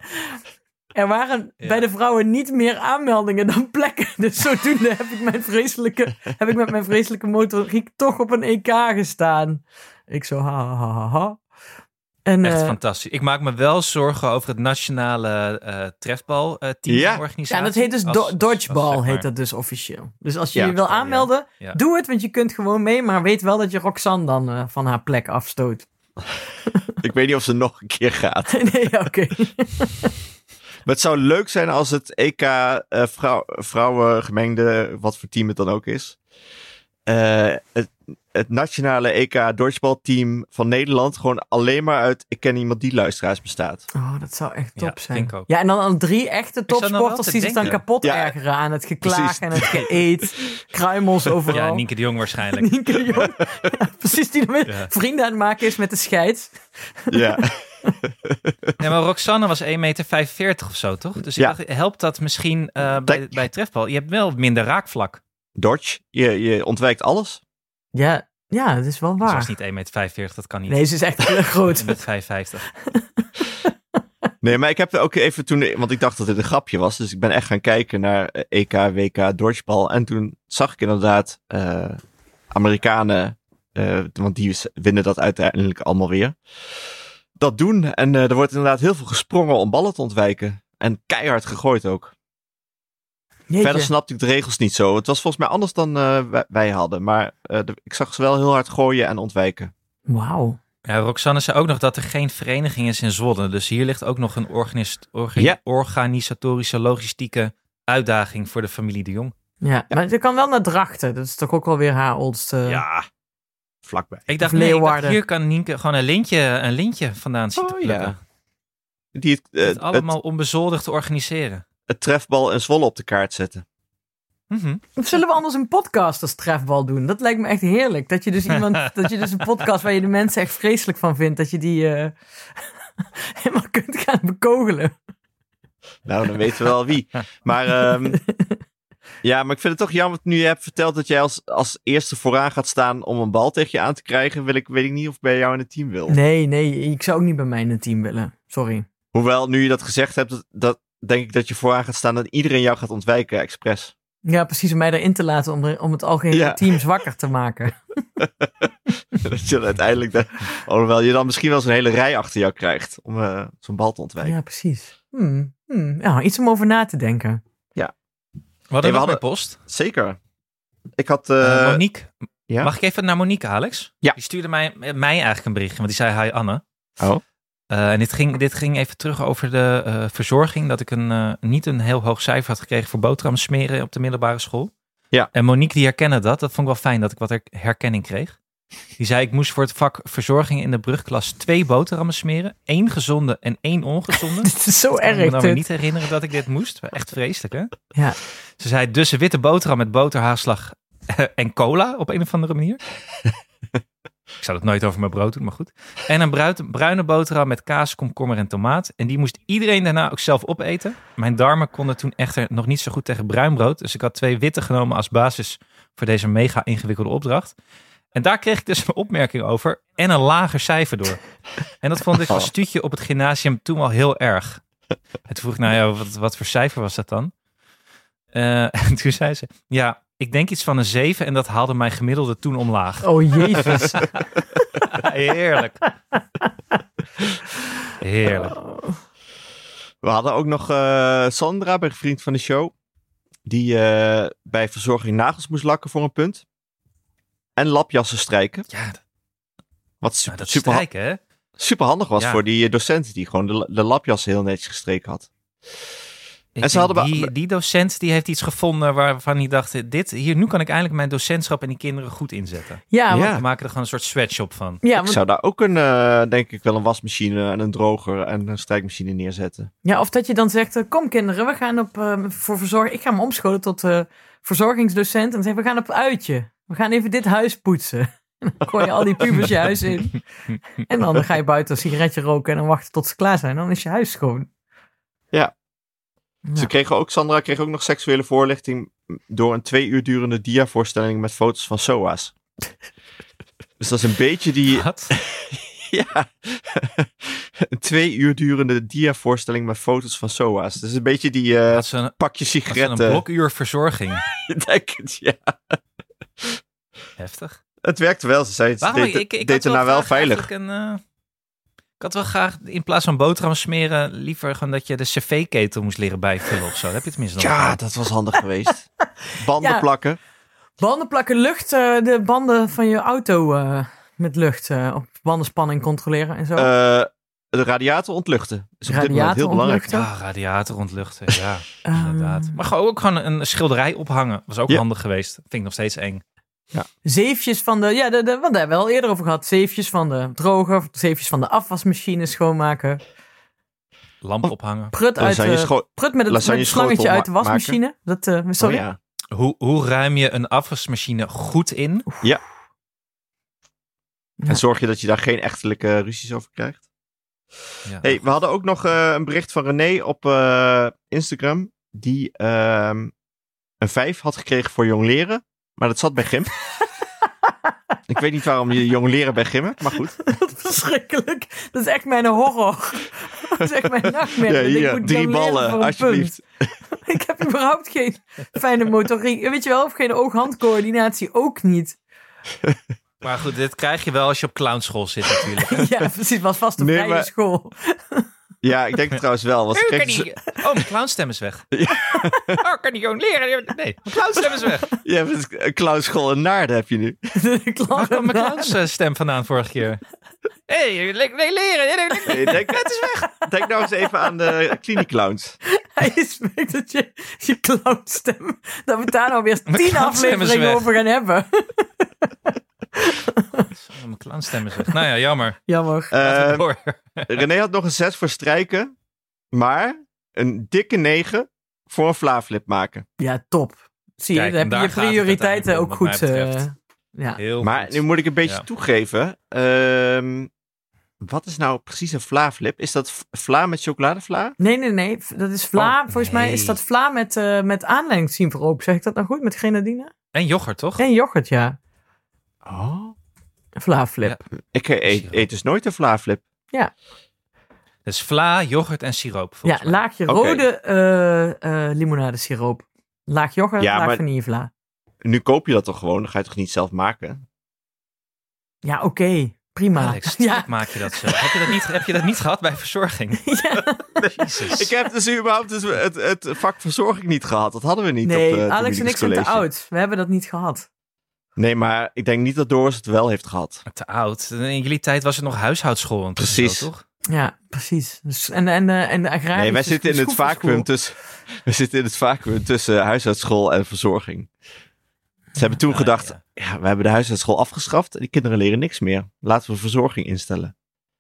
Er waren ja. bij de vrouwen niet meer aanmeldingen dan plekken. Dus zodoende heb ik, mijn vreselijke, heb ik met mijn vreselijke motoriek toch op een E K gestaan. Ik zo ha ha ha ha. En, Echt uh, fantastisch. Ik maak me wel zorgen over het nationale uh, trefbalteamorganisatie. Uh, ja. ja, dat heet dus do- als, dodgeball, als, zeg maar. Heet dat dus officieel. Dus als je ja, je wil aanmelden, ja. Ja. doe het, want je kunt gewoon mee. Maar weet wel dat je Roxanne dan uh, van haar plek afstoot. Ik weet niet of ze nog een keer gaat. Nee, oké. Okay. Maar het zou leuk zijn als het E K uh, vrou- vrouwen gemengde, wat voor team het dan ook is. Uh, het, het nationale E K dodgeballteam van Nederland gewoon alleen maar uit ik ken iemand die luisteraars bestaat. Oh, dat zou echt top ja, zijn. Denk ook. Ja, en dan aan drie echte topsporters die zich dan kapot ja, ergeren aan het geklaag precies. en het geëet. Kruimels overal. Ja, Nienke de Jong waarschijnlijk. Nienke de Jong. Ja, precies, die met ja. vrienden aan het maken is met de scheids. Ja. Ja, maar Roxanne was één meter vijfenveertig of zo, toch? Dus ja. ik dacht, helpt dat misschien uh, bij, bij trefbal? Je hebt wel minder raakvlak. Dodge, je, je ontwijkt alles. Ja, ja, dat is wel waar. Ze was niet één meter vijfenveertig, dat kan niet. Nee, ze is echt heel groot. één meter vijfenvijftig. Nee, maar ik heb er ook even toen, want ik dacht dat dit een grapje was. Dus ik ben echt gaan kijken naar E K, W K, dodgeball. En toen zag ik inderdaad uh, Amerikanen, uh, want die winnen dat uiteindelijk allemaal weer, dat doen. En uh, er wordt inderdaad heel veel gesprongen om ballen te ontwijken. En keihard gegooid ook. Jeetje. Verder snapte ik de regels niet zo. Het was volgens mij anders dan uh, wij, wij hadden. Maar uh, de, ik zag ze wel heel hard gooien en ontwijken. Wauw. Ja, Roxanne zei ook nog dat er geen vereniging is in Zwolle. Dus hier ligt ook nog een organis- orga- ja. organisatorische, logistieke uitdaging voor de familie de Jong. Ja, ja. Maar ze kan wel naar Drachten. Dat is toch ook wel weer haar oldste... Ja, vlakbij. Ik dacht, nee, ik dacht hier kan Nienke gewoon een lintje, een lintje vandaan zitten oh, plukken. Ja. Die het, uh, het allemaal het, onbezoldigd te organiseren. Het trefbal en Zwolle op de kaart zetten. Mm-hmm. Of zullen we anders een podcast als trefbal doen? Dat lijkt me echt heerlijk. Dat je dus iemand, dat je dus een podcast waar je de mensen echt vreselijk van vindt, dat je die uh, helemaal kunt gaan bekogelen. Nou, dan weten we wel wie. Maar um, ja, maar ik vind het toch jammer, nu je hebt verteld dat jij als, als eerste vooraan gaat staan om een bal tegen je aan te krijgen, wil ik, weet ik niet of ik bij jou in het team wil. Nee, nee, ik zou ook niet bij mij in het team willen. Sorry. Hoewel, nu je dat gezegd hebt, dat, dat denk ik dat je vooraan gaat staan en iedereen jou gaat ontwijken, expres. Ja, precies, om mij erin te laten om, er, om het algehele Ja. team zwakker te maken. Dat je dan uiteindelijk, de, alhoewel je dan misschien wel zo'n hele rij achter jou krijgt om uh, zo'n bal te ontwijken. Ja, precies. Hmm, hmm. Ja, iets om over na te denken. We hadden Hey, nog we meer hadden- post. Zeker. Ik had... Uh, Uh, Monique. ja? Mag ik even naar Monique, Alex? Ja. Die stuurde mij, mij eigenlijk een berichtje, want die zei, hi Anne. Oh. Uh, en dit ging, dit ging even terug over de uh, verzorging. Dat ik een, uh, niet een heel hoog cijfer had gekregen voor boterham smeren op de middelbare school. Ja. En Monique die herkende dat. Dat vond ik wel fijn dat ik wat her- herkenning kreeg. Die zei, ik moest voor het vak verzorging in de brugklas twee boterhammen smeren. Eén gezonde en één ongezonde. Dit is zo Ik kan me erg, nou weer dit. niet herinneren dat ik dit moest. Echt vreselijk, hè? Ja. Ze zei, dus een witte boterham met boterhaagslag en cola op een of andere manier. Ik zou dat nooit over mijn brood doen, maar goed. En een bruid- bruine boterham met kaas, komkommer en tomaat. En die moest iedereen daarna ook zelf opeten. Mijn darmen konden toen echter nog niet zo goed tegen bruin brood. Dus ik had twee witte genomen als basis voor deze mega ingewikkelde opdracht. En daar kreeg ik dus een opmerking over en een lager cijfer door. En dat vond ik als stuutje op het gymnasium toen wel heel erg. En toen vroeg ik, nou ja, wat, wat voor cijfer was dat dan? Uh, en toen zei ze, ja, ik denk iets van een zeven en dat haalde mijn gemiddelde toen omlaag. Oh, jezus. Heerlijk. Heerlijk. We hadden ook nog uh, Sandra, bij een vriend van de show, die uh, bij verzorging nagels moest lakken voor een punt. En lapjassen strijken. Ja, d- Wat nou, super, dat super, strijken, hè? super handig was Ja. voor die uh, docent die gewoon de, de lapjassen heel netjes gestreken had. Ik En ze denk, hadden be- die, die docent die heeft iets gevonden waarvan hij dacht, dit, hier, nu kan ik eindelijk mijn docentschap en die kinderen goed inzetten. Ja, want, Ja. We maken er gewoon een soort sweatshop van. ja, Ik want, zou daar ook een, uh, denk ik wel een wasmachine en een droger en een strijkmachine neerzetten. ja, of dat je dan zegt, uh, kom kinderen, we gaan op uh, voor verzorging. Ik ga me omscholen tot uh, verzorgingsdocent. En dan zeg ik, we gaan op uitje. We gaan even dit huis poetsen. En dan gooi je al die pubers je huis in. En dan ga je buiten een sigaretje roken en dan wachten tot ze klaar zijn. Dan is je huis schoon. Ja. Ja. Ze kregen ook, Sandra kreeg ook nog seksuele voorlichting door een twee uur durende diavoorstelling met foto's van S O A's. Dus dat is een beetje die... Wat? Ja, een twee uur durende diavoorstelling met foto's van S O A's. Dus een beetje die uh, Dat is een, pakje dat is een sigaretten. blokuur verzorging. Ik denk het, ja. Heftig. Het werkte wel. Ze zei, het Waarom? deed, ik, ik deed had er nou wel graag veilig. eigenlijk Een, uh, ik had wel graag in plaats van boterham smeren liever gewoon dat je de cv-ketel moest leren bijvullen of zo. Dat heb je tenminste nog. Ja, dat was handig geweest. Banden Ja. plakken. Banden plakken, lucht, uh, de banden van je auto uh, met lucht uh, op bandenspanning controleren en zo. Uh, de radiator ontluchten. Is op dit moment Radiator heel belangrijk. ontluchten. Ja, radiator ontluchten. Ja, Um, inderdaad. Maar gewoon ook gewoon een schilderij ophangen. Was ook Ja. handig geweest. Vind ik nog steeds eng. Zeefjes van de, ja, de, de, want daar hebben we al eerder over gehad. Zeefjes van de droger, zeefjes van de afwasmachine schoonmaken. Lamp ophangen. Prut, uit, Lasagne uh, scho- prut met het, met lasagne het slangetje schotel uit de ma- wasmachine. Dat, uh, sorry. Oh, ja. Hoe, hoe ruim je een afwasmachine goed in? Ja. En zorg je dat je daar geen echtelijke ruzies over krijgt. Ja. Hey, we hadden ook nog uh, een bericht van René op uh, Instagram. Die uh, een vijf had gekregen voor jong leren. Maar dat zat bij gym. Ik weet niet waarom je jong leren bij gym hebt, maar goed. Wat verschrikkelijk. Dat is echt mijn horror. Dat is echt mijn nachtmerrie. Ja, Dat ik hier, moet drie dan leren ballen, voor een alsjeblieft. punt. Ik heb überhaupt geen fijne motoriek. Weet je wel, of geen oog-handcoördinatie ook niet. Maar goed, dit krijg je wel als je op clownschool zit natuurlijk. Hè? Ja, precies. Was vast een Nee, vrije maar- school. Ja, ik denk het trouwens wel. Want ze Oh, kan kregen die... ze- oh, mijn clownstem is weg. Oh, kan die gewoon leren? Nee, mijn clownstem is weg. Je hebt een clownschool in Naarden heb je nu. Waar kwam mijn clownsstem vandaan vorige keer? Hé, hey, le- le- leren. Nee, denk, Het is weg. denk nou eens even aan de kliniekclowns. Hij spreekt dat je, je clownstem, dat we daar nou weer Mijn tien clownstem is afleveringen weg. over gaan hebben. Zo, mijn clownstem is weg. Nou ja, jammer. Jammer. Laten we Uh, door. René had nog een zes voor strijken. Maar een dikke negen voor een flaaflip maken. Ja, top. Zie je, Kijk, dan heb en je je daar gaat het prioriteiten ook uiteindelijk goed. om, wat mij eh, betreft. ja. Heel Maar goed. nu moet ik een beetje Ja. toegeven. Ehm, wat is nou precies een Vla-flip? Is dat v- vla met chocoladevla? Nee, nee, nee. Dat is vla. Oh, Volgens mij is nee. dat vla met, uh, met aanleidingssiroop. Zeg ik dat nou goed? Met grenadine? En yoghurt, toch? En yoghurt, ja. Oh. Vla flip. Ik eet, eet dus nooit een Vla-flip. Dus vla, yoghurt en siroop. Ja, volgens mij. laagje Oké. rode eh eh limonadesiroop. Laag yoghurt, Ja, laag maar- vanillevla. Nu koop je dat toch gewoon? Dan ga je toch niet zelf maken? Ja, oké. Prima. Alex, ja. tuurlijk maak je dat zelf. Heb je dat niet, heb je dat niet gehad bij verzorging? ja. Jezus. Ik heb dus überhaupt dus het, het vak verzorging niet gehad. Dat hadden we niet Nee, op uh, Alex en ik zijn te oud. We hebben dat niet gehad. Nee, maar ik denk niet dat Doris het wel heeft gehad. Te oud. In jullie tijd was het nog huishoudschool. en Precies. Zo, toch? Ja, precies. Dus, en, en, eh, en de agrarische Nee, wij zitten in het schroefenschool. vacuüm tussen, we zitten in het vacuüm tussen huishoudschool en verzorging. Ze hebben toen Ah, gedacht, ja. ja, we hebben de huishoudschool afgeschaft en die kinderen leren niks meer. Laten we verzorging instellen.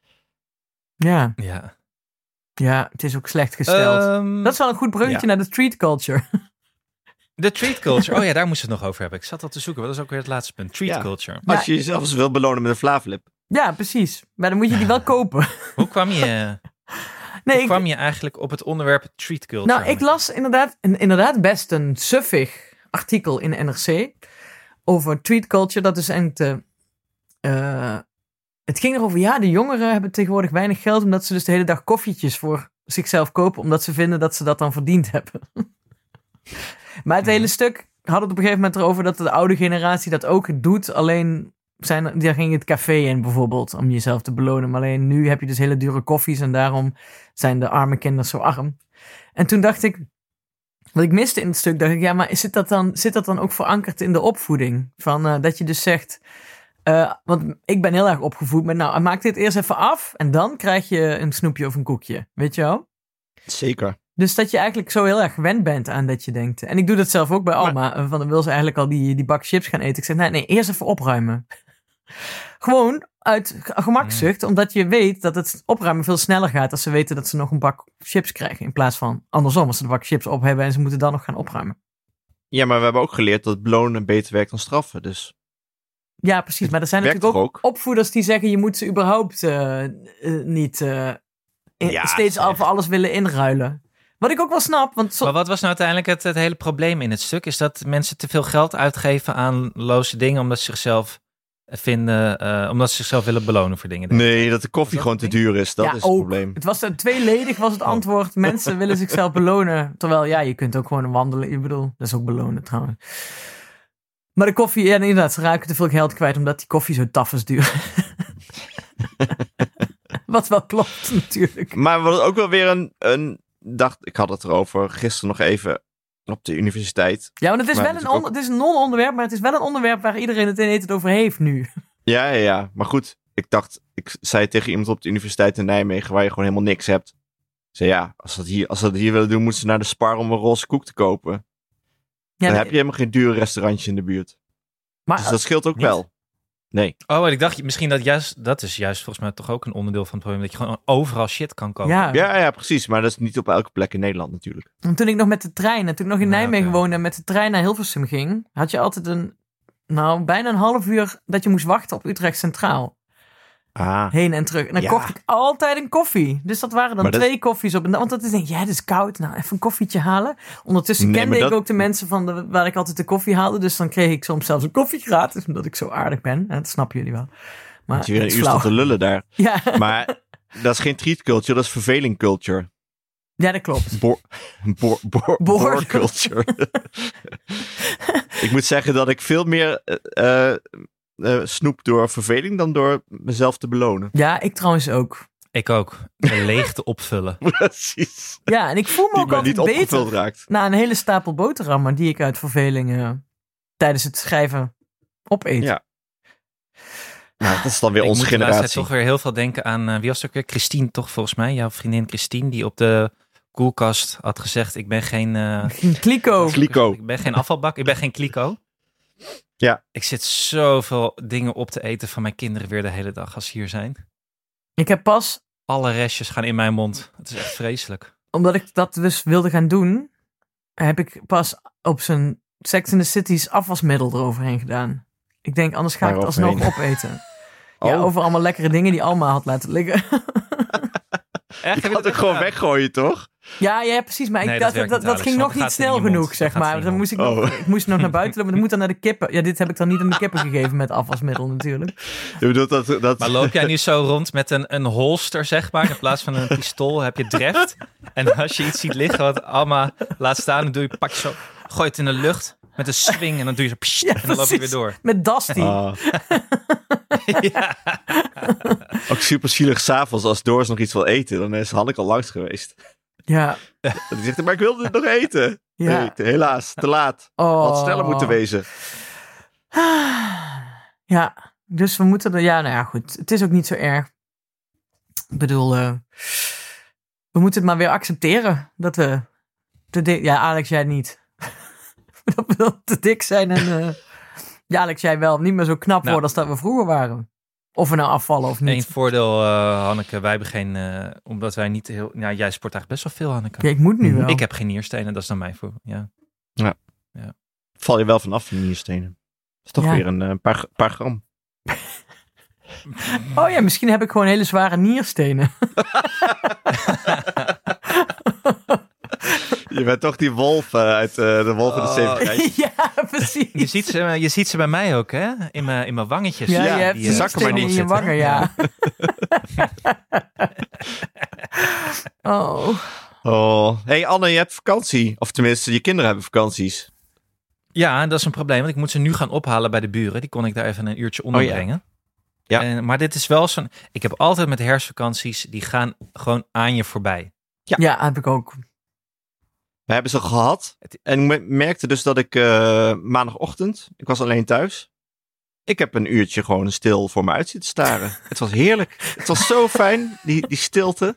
Ja, Ja. ja, het is ook slecht gesteld. Ehm, dat is wel een goed bruggetje ja. naar de street culture. De treat culture. Oh ja, daar moesten we het nog over hebben. Ik zat al te zoeken. Wat is ook weer het laatste punt? Treat Ja. culture. Als je jezelf eens wil belonen met een Vla-flip. Ja, precies. Maar dan moet je die wel kopen. Hoe kwam je, Nee, hoe ik, kwam je eigenlijk op het onderwerp treat culture? nou, ik las inderdaad, een- inderdaad best een suffig artikel in de N R C over tweet culture. Dat is eigenlijk de... eh, het ging erover, ja, de jongeren hebben tegenwoordig weinig geld omdat ze dus de hele dag koffietjes voor zichzelf kopen, omdat ze vinden dat ze dat dan verdiend hebben. Maar het hele stuk had het op een gegeven moment erover dat de oude generatie dat ook doet. Alleen, zijn, er- daar ging het café in bijvoorbeeld, om jezelf te belonen. Maar alleen nu heb je dus hele dure koffies en daarom zijn de arme kinderen zo arm. En toen dacht ik, wat ik miste in het stuk, dacht ik, ja, maar zit dat dan, zit dat dan ook verankerd in de opvoeding? Van, eh, dat je dus zegt, eh, want ik ben heel erg opgevoed met, nou, maak dit eerst even af en dan krijg je een snoepje of een koekje. Weet je wel? Zeker. Dus dat je eigenlijk zo heel erg gewend bent aan dat je denkt. En ik doe dat zelf ook bij Alma. Maar, van dan wil ze eigenlijk al die, die bak chips gaan eten. Ik zeg, nee, nee, eerst even opruimen. Gewoon uit gemakzucht. Omdat je weet dat het opruimen veel sneller gaat. Als ze weten dat ze nog een bak chips krijgen. In plaats van andersom, als ze de bak chips op hebben. En ze moeten dan nog gaan opruimen. Ja, maar we hebben ook geleerd dat belonen beter werkt dan straffen. Dus Ja, precies. Maar er zijn werkt natuurlijk ook, toch ook? opvoeders die zeggen... je moet ze überhaupt uh, uh, niet uh, in, Ja, steeds zeg. al voor alles willen inruilen. Wat ik ook wel snap. Want zo- Maar wat was nou uiteindelijk het, het hele probleem in het stuk? Is dat mensen te veel geld uitgeven aan loze dingen omdat ze zichzelf vinden, uh, omdat ze zichzelf willen belonen voor dingen. denk ik. nee, dat de koffie dat gewoon te het duur is. Dat ja, is het ook. probleem. Het was uh, tweeledig was het antwoord. Mensen willen zichzelf belonen. Terwijl, ja, je kunt ook gewoon wandelen. Ik bedoel, dat is ook belonen trouwens. Maar de koffie, ja, inderdaad, ze raken te veel geld kwijt omdat die koffie zo taf is duur. Wat wel klopt, natuurlijk. Maar wat ook wel weer een, een dacht, ik had het erover gisteren nog even op de universiteit. Ja, want het is Maar wel het een, is on- het is een non-onderwerp, maar het is wel een onderwerp waar iedereen het in het over heeft nu. Ja, ja, ja. Maar goed, ik dacht, ik zei tegen iemand op de universiteit in Nijmegen waar je gewoon helemaal niks hebt. Ik zei ja, als ze dat hier, als ze dat hier willen doen, moeten ze naar de Spar om een roze koek te kopen. Ja, Dan nee, heb je helemaal geen duur restaurantje in de buurt. maar, Dus dat scheelt ook niet. wel. Nee. Oh, en ik dacht misschien dat juist, dat is juist volgens mij toch ook een onderdeel van het probleem. Dat je gewoon overal shit kan kopen. ja, Ja, ja, precies. Maar dat is niet op elke plek in Nederland natuurlijk. en toen ik nog met de trein, en toen ik nog in Ja, Nijmegen oké. woonde en met de trein naar Hilversum ging, had je altijd een, nou, bijna een half uur dat je moest wachten op Utrecht Centraal. Ah. Heen en terug. En dan Ja. kocht ik altijd een koffie. Dus dat waren dan Maar dat- twee koffies op een dag. Want dat is denk ik, ja, het is koud. Nou, even een koffietje halen. Ondertussen Nee, kende maar ik dat- ook de mensen van de, waar ik altijd de koffie haalde. Dus dan kreeg ik soms zelfs een koffie gratis. Omdat ik zo aardig ben. En dat snappen jullie wel. Maar Dat je weer het een is uur flauw. stond te lullen daar. Ja, Maar dat is geen treat culture, dat is verveling culture. ja, dat klopt. Boor, boor, boor, Boor. boor culture. Ik moet zeggen dat ik veel meer eh, eh, eh, snoep door verveling dan door mezelf te belonen. Ja, ik trouwens ook. Ik ook. De leegte opvullen. Precies. Ja, en ik voel me Die ook maar altijd niet opgevuld beter raakt. na een hele stapel boterhammen die ik uit verveling eh, tijdens het schrijven opeet. Ja. Nou, dat is dan weer Ik onze moet de laatste tijd generatie. toch weer heel veel denken aan, uh, wie was het ook weer? Christine, toch volgens mij? Jouw vriendin Christine, die op de koelkast had gezegd, ik ben geen... Uh, Geen kliko. Kliko. Ik ben geen afvalbak, ik ben geen kliko. Ja. Ik zit zoveel dingen op te eten van mijn kinderen weer de hele dag als ze hier zijn. Ik heb pas, Alle restjes gaan in mijn mond. Het is echt vreselijk. omdat ik dat dus wilde gaan doen, heb ik pas op zijn Sex in the City's afwasmiddel eroverheen gedaan. Ik denk, anders ga ik het alsnog Waaroverheen? opeten. Ja, Oh. over allemaal lekkere dingen die Alma had laten liggen. Echt? Je kan het ook gewoon weggooien, toch? Ja, ja, precies. Maar ik, Nee, dat, dat dat, werkt dat, niet, ging Alex, nog want niet het gaat snel in je mond. genoeg, zeg Dat gaat maar. in Dan je moest ik, mond. nog, Oh. ik moest nog naar buiten lopen. Dan moet dan naar de kippen. Ja, dit heb ik dan niet aan de kippen gegeven met afwasmiddel natuurlijk. Je bedoelt dat... dat... Maar loop jij nu zo rond met een, een holster, zeg maar, in plaats van een pistool heb je dreft. En als je iets ziet liggen wat Alma laat staan, dan doe je, pak je zo, gooi het in de lucht met een swing en dan doe je zo, pssst, Ja, en dan loop je weer precies. door. Met Dusty. Ah. Ja. Ook super zielig s'avonds als Doris nog iets wil eten. Dan is Hanneke al langs geweest. Ja. En die zegt, maar ik wilde het nog eten. Ja. Nee, helaas, te laat. Oh. Had sneller moeten wezen. Ja, dus we moeten er... Ja, nou ja, goed. Het is ook niet zo erg. Ik bedoel, eh, we moeten het maar weer accepteren. Dat we te dik... Ja, Alex, jij niet. Dat we dan te dik zijn en... eh, ja, Alex, jij wel. Niet meer zo knap Nou. worden als dat we vroeger waren. Of we nou afvallen of Eén niet. voordeel, eh, Hanneke, wij hebben geen, eh, omdat wij niet heel, nou jij sport eigenlijk best wel veel, Hanneke. Ja, ik moet nu wel. Ik heb geen nierstenen, dat is dan mijn voor. Ja. Val je wel vanaf van nierstenen. Dat is toch Ja. weer een eh, paar, paar gram. Oh ja, misschien heb ik gewoon hele zware nierstenen. Je bent toch die wolf eh, uit eh, de Wolf in de Oh. Zeven Rijken. Ja, precies. Je ziet, ze, je ziet ze bij mij ook, hè? In mijn, in mijn wangetjes. Ja, Ja, je hebt die, die eh, zakken maar nierstenen niet in je zitten. wangen, ja. Oh. Oh. Hey Anne, je hebt vakantie. Of tenminste, je kinderen hebben vakanties. Ja, dat is een probleem, want ik moet ze nu gaan ophalen bij de buren. Die kon ik daar even een uurtje onderbrengen. Oh ja. En, maar dit is wel zo'n... Ik heb altijd met herfstvakanties, die gaan gewoon aan je voorbij. Ja. Ja, heb ik ook. We hebben ze gehad. En ik me- merkte dus dat ik eh, maandagochtend, ik was alleen thuis. Ik heb een uurtje gewoon stil voor me uit zitten staren. Het was heerlijk. Het was zo fijn, die, die stilte.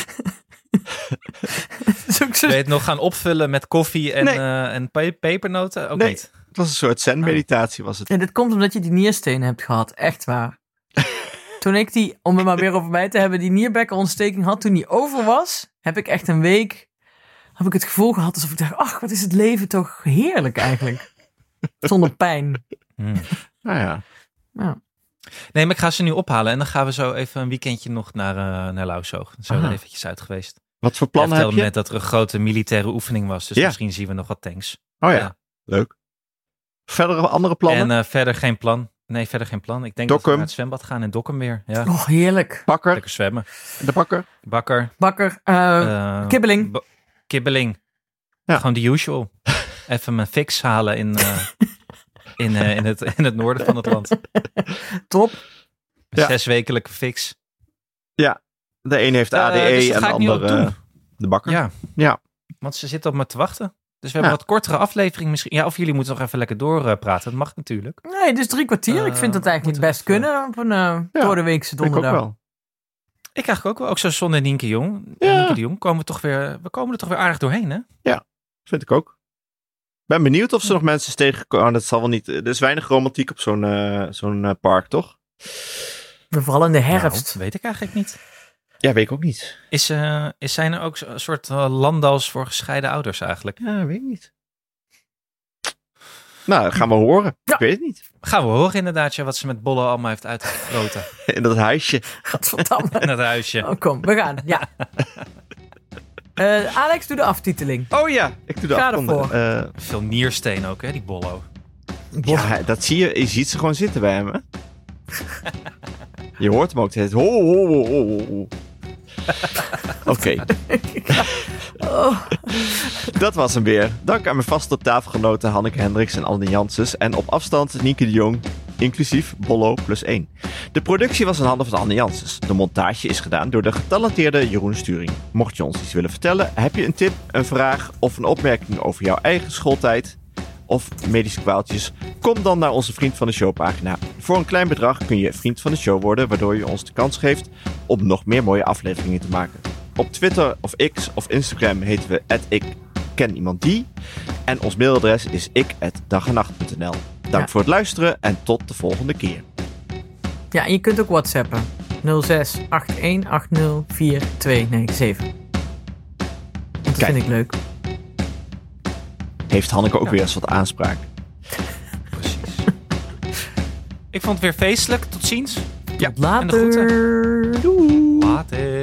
Dat is ook zo... Wil je het nog gaan opvullen met koffie en, Nee. eh, en pe- pepernoten? Ook Nee. niet. Het was een soort zen-meditatie was het. Ja, dit komt omdat je die nierstenen hebt gehad. Echt waar. Toen ik die, om het maar weer over mij te hebben, die nierbekkerontsteking had, toen die over was, heb ik echt een week, heb ik het gevoel gehad alsof ik dacht, ach, wat is het leven toch heerlijk eigenlijk. Zonder pijn. Hmm. Nou ja. Ja. Nee, maar ik ga ze nu ophalen en dan gaan we zo even een weekendje nog naar, uh, naar Lauwzoog. Zo Aha. er eventjes uit geweest. Wat voor Ik plannen heb vertelde je? net dat er een grote militaire oefening was, dus Ja. misschien zien we nog wat tanks. Oh ja, Ja. leuk. Verder andere plannen? En uh, verder geen plan. Nee, verder geen plan. Ik denk dat Dokkum. we naar het zwembad gaan en Dokkum weer. Ja, Oh, heerlijk. Bakker, lekker zwemmen. de bakker. Bakker. Bakker, eh, eh, kibbeling. ba- kibbeling. Ja. Gewoon de usual. Even mijn fix halen in, uh, in, uh, in, het, in het noorden van het land. Top. Een Ja. zeswekelijke fix. De een heeft Eh, A D E dus dat en de ga ik nu ook ander doen. eh, de bakker. Ja. Ja. Want ze zitten op me te wachten. Dus we hebben Ja. wat kortere aflevering misschien. Ja, of jullie moeten nog even lekker doorpraten. Dat mag natuurlijk. Nee, dus drie kwartier. ik Eh, vind dat eigenlijk moeten we best even- kunnen op een uh, door de weekse Vind ik ook donderdag. wel. Ik eigenlijk ook wel. Ook zo zonder Nienke Jong. Ja. Nienke de Jong komen we toch weer. We komen er toch weer aardig doorheen, hè? Vind ik ook. Ben benieuwd of ze nog mensen is tegengekomen. Oh, dat zal wel niet. Er is weinig romantiek op zo'n eh, zo'n eh, park, toch? Vooral in de herfst. Nou, weet ik eigenlijk niet. Ja, weet ik ook niet. Is, uh, is zijn er ook zo- een soort uh, landals voor gescheiden ouders eigenlijk? Ja, weet ik niet. Nou, dat gaan we horen. Ja. Ik weet het niet. Gaan we horen inderdaad ja, wat ze met Bolle allemaal heeft uitgefroten In dat huisje. Gadverdamme. in het huisje. Oh, kom, we gaan. Ja. Eh, Alex, doe de aftiteling. Oh ja, ik doe de Ga afronde. ervoor. Eh, Veel niersteen ook, hè, die Bollo. ja, dat zie je. Je ziet ze gewoon zitten bij hem, hè? Je hoort hem ook steeds. Ho, ho, ho, ho, ho. Oké. Oh. Dat was hem weer. Dank aan mijn vaste tafelgenoten Hanneke Hendricks en Anne Janssens. En op afstand Nienke de Jong, inclusief Bollo plus één. De productie was in handen van Anne Janssens. De montage is gedaan door de getalenteerde Jeroen Sturing. Mocht je ons iets willen vertellen, heb je een tip, een vraag of een opmerking over jouw eigen schooltijd of medische kwaaltjes, kom dan naar onze Vriend van de Show pagina. Voor een klein bedrag kun je Vriend van de Show worden, waardoor je ons de kans geeft om nog meer mooie afleveringen te maken. Op Twitter of X of Instagram heten we at ik ken iemand die. En ons mailadres is ik at dagenacht punt n l. Dank Ja. voor het luisteren en tot de volgende keer. Ja, en je kunt ook whatsappen. nul zes acht een acht nul vier twee negen zeven. Want dat Kijk. vind ik leuk. heeft Hanneke ook Ja. weer eens wat aanspraak. Precies. Ik vond het weer feestelijk. Tot ziens. Ja, Tot later. en de groeten. Later.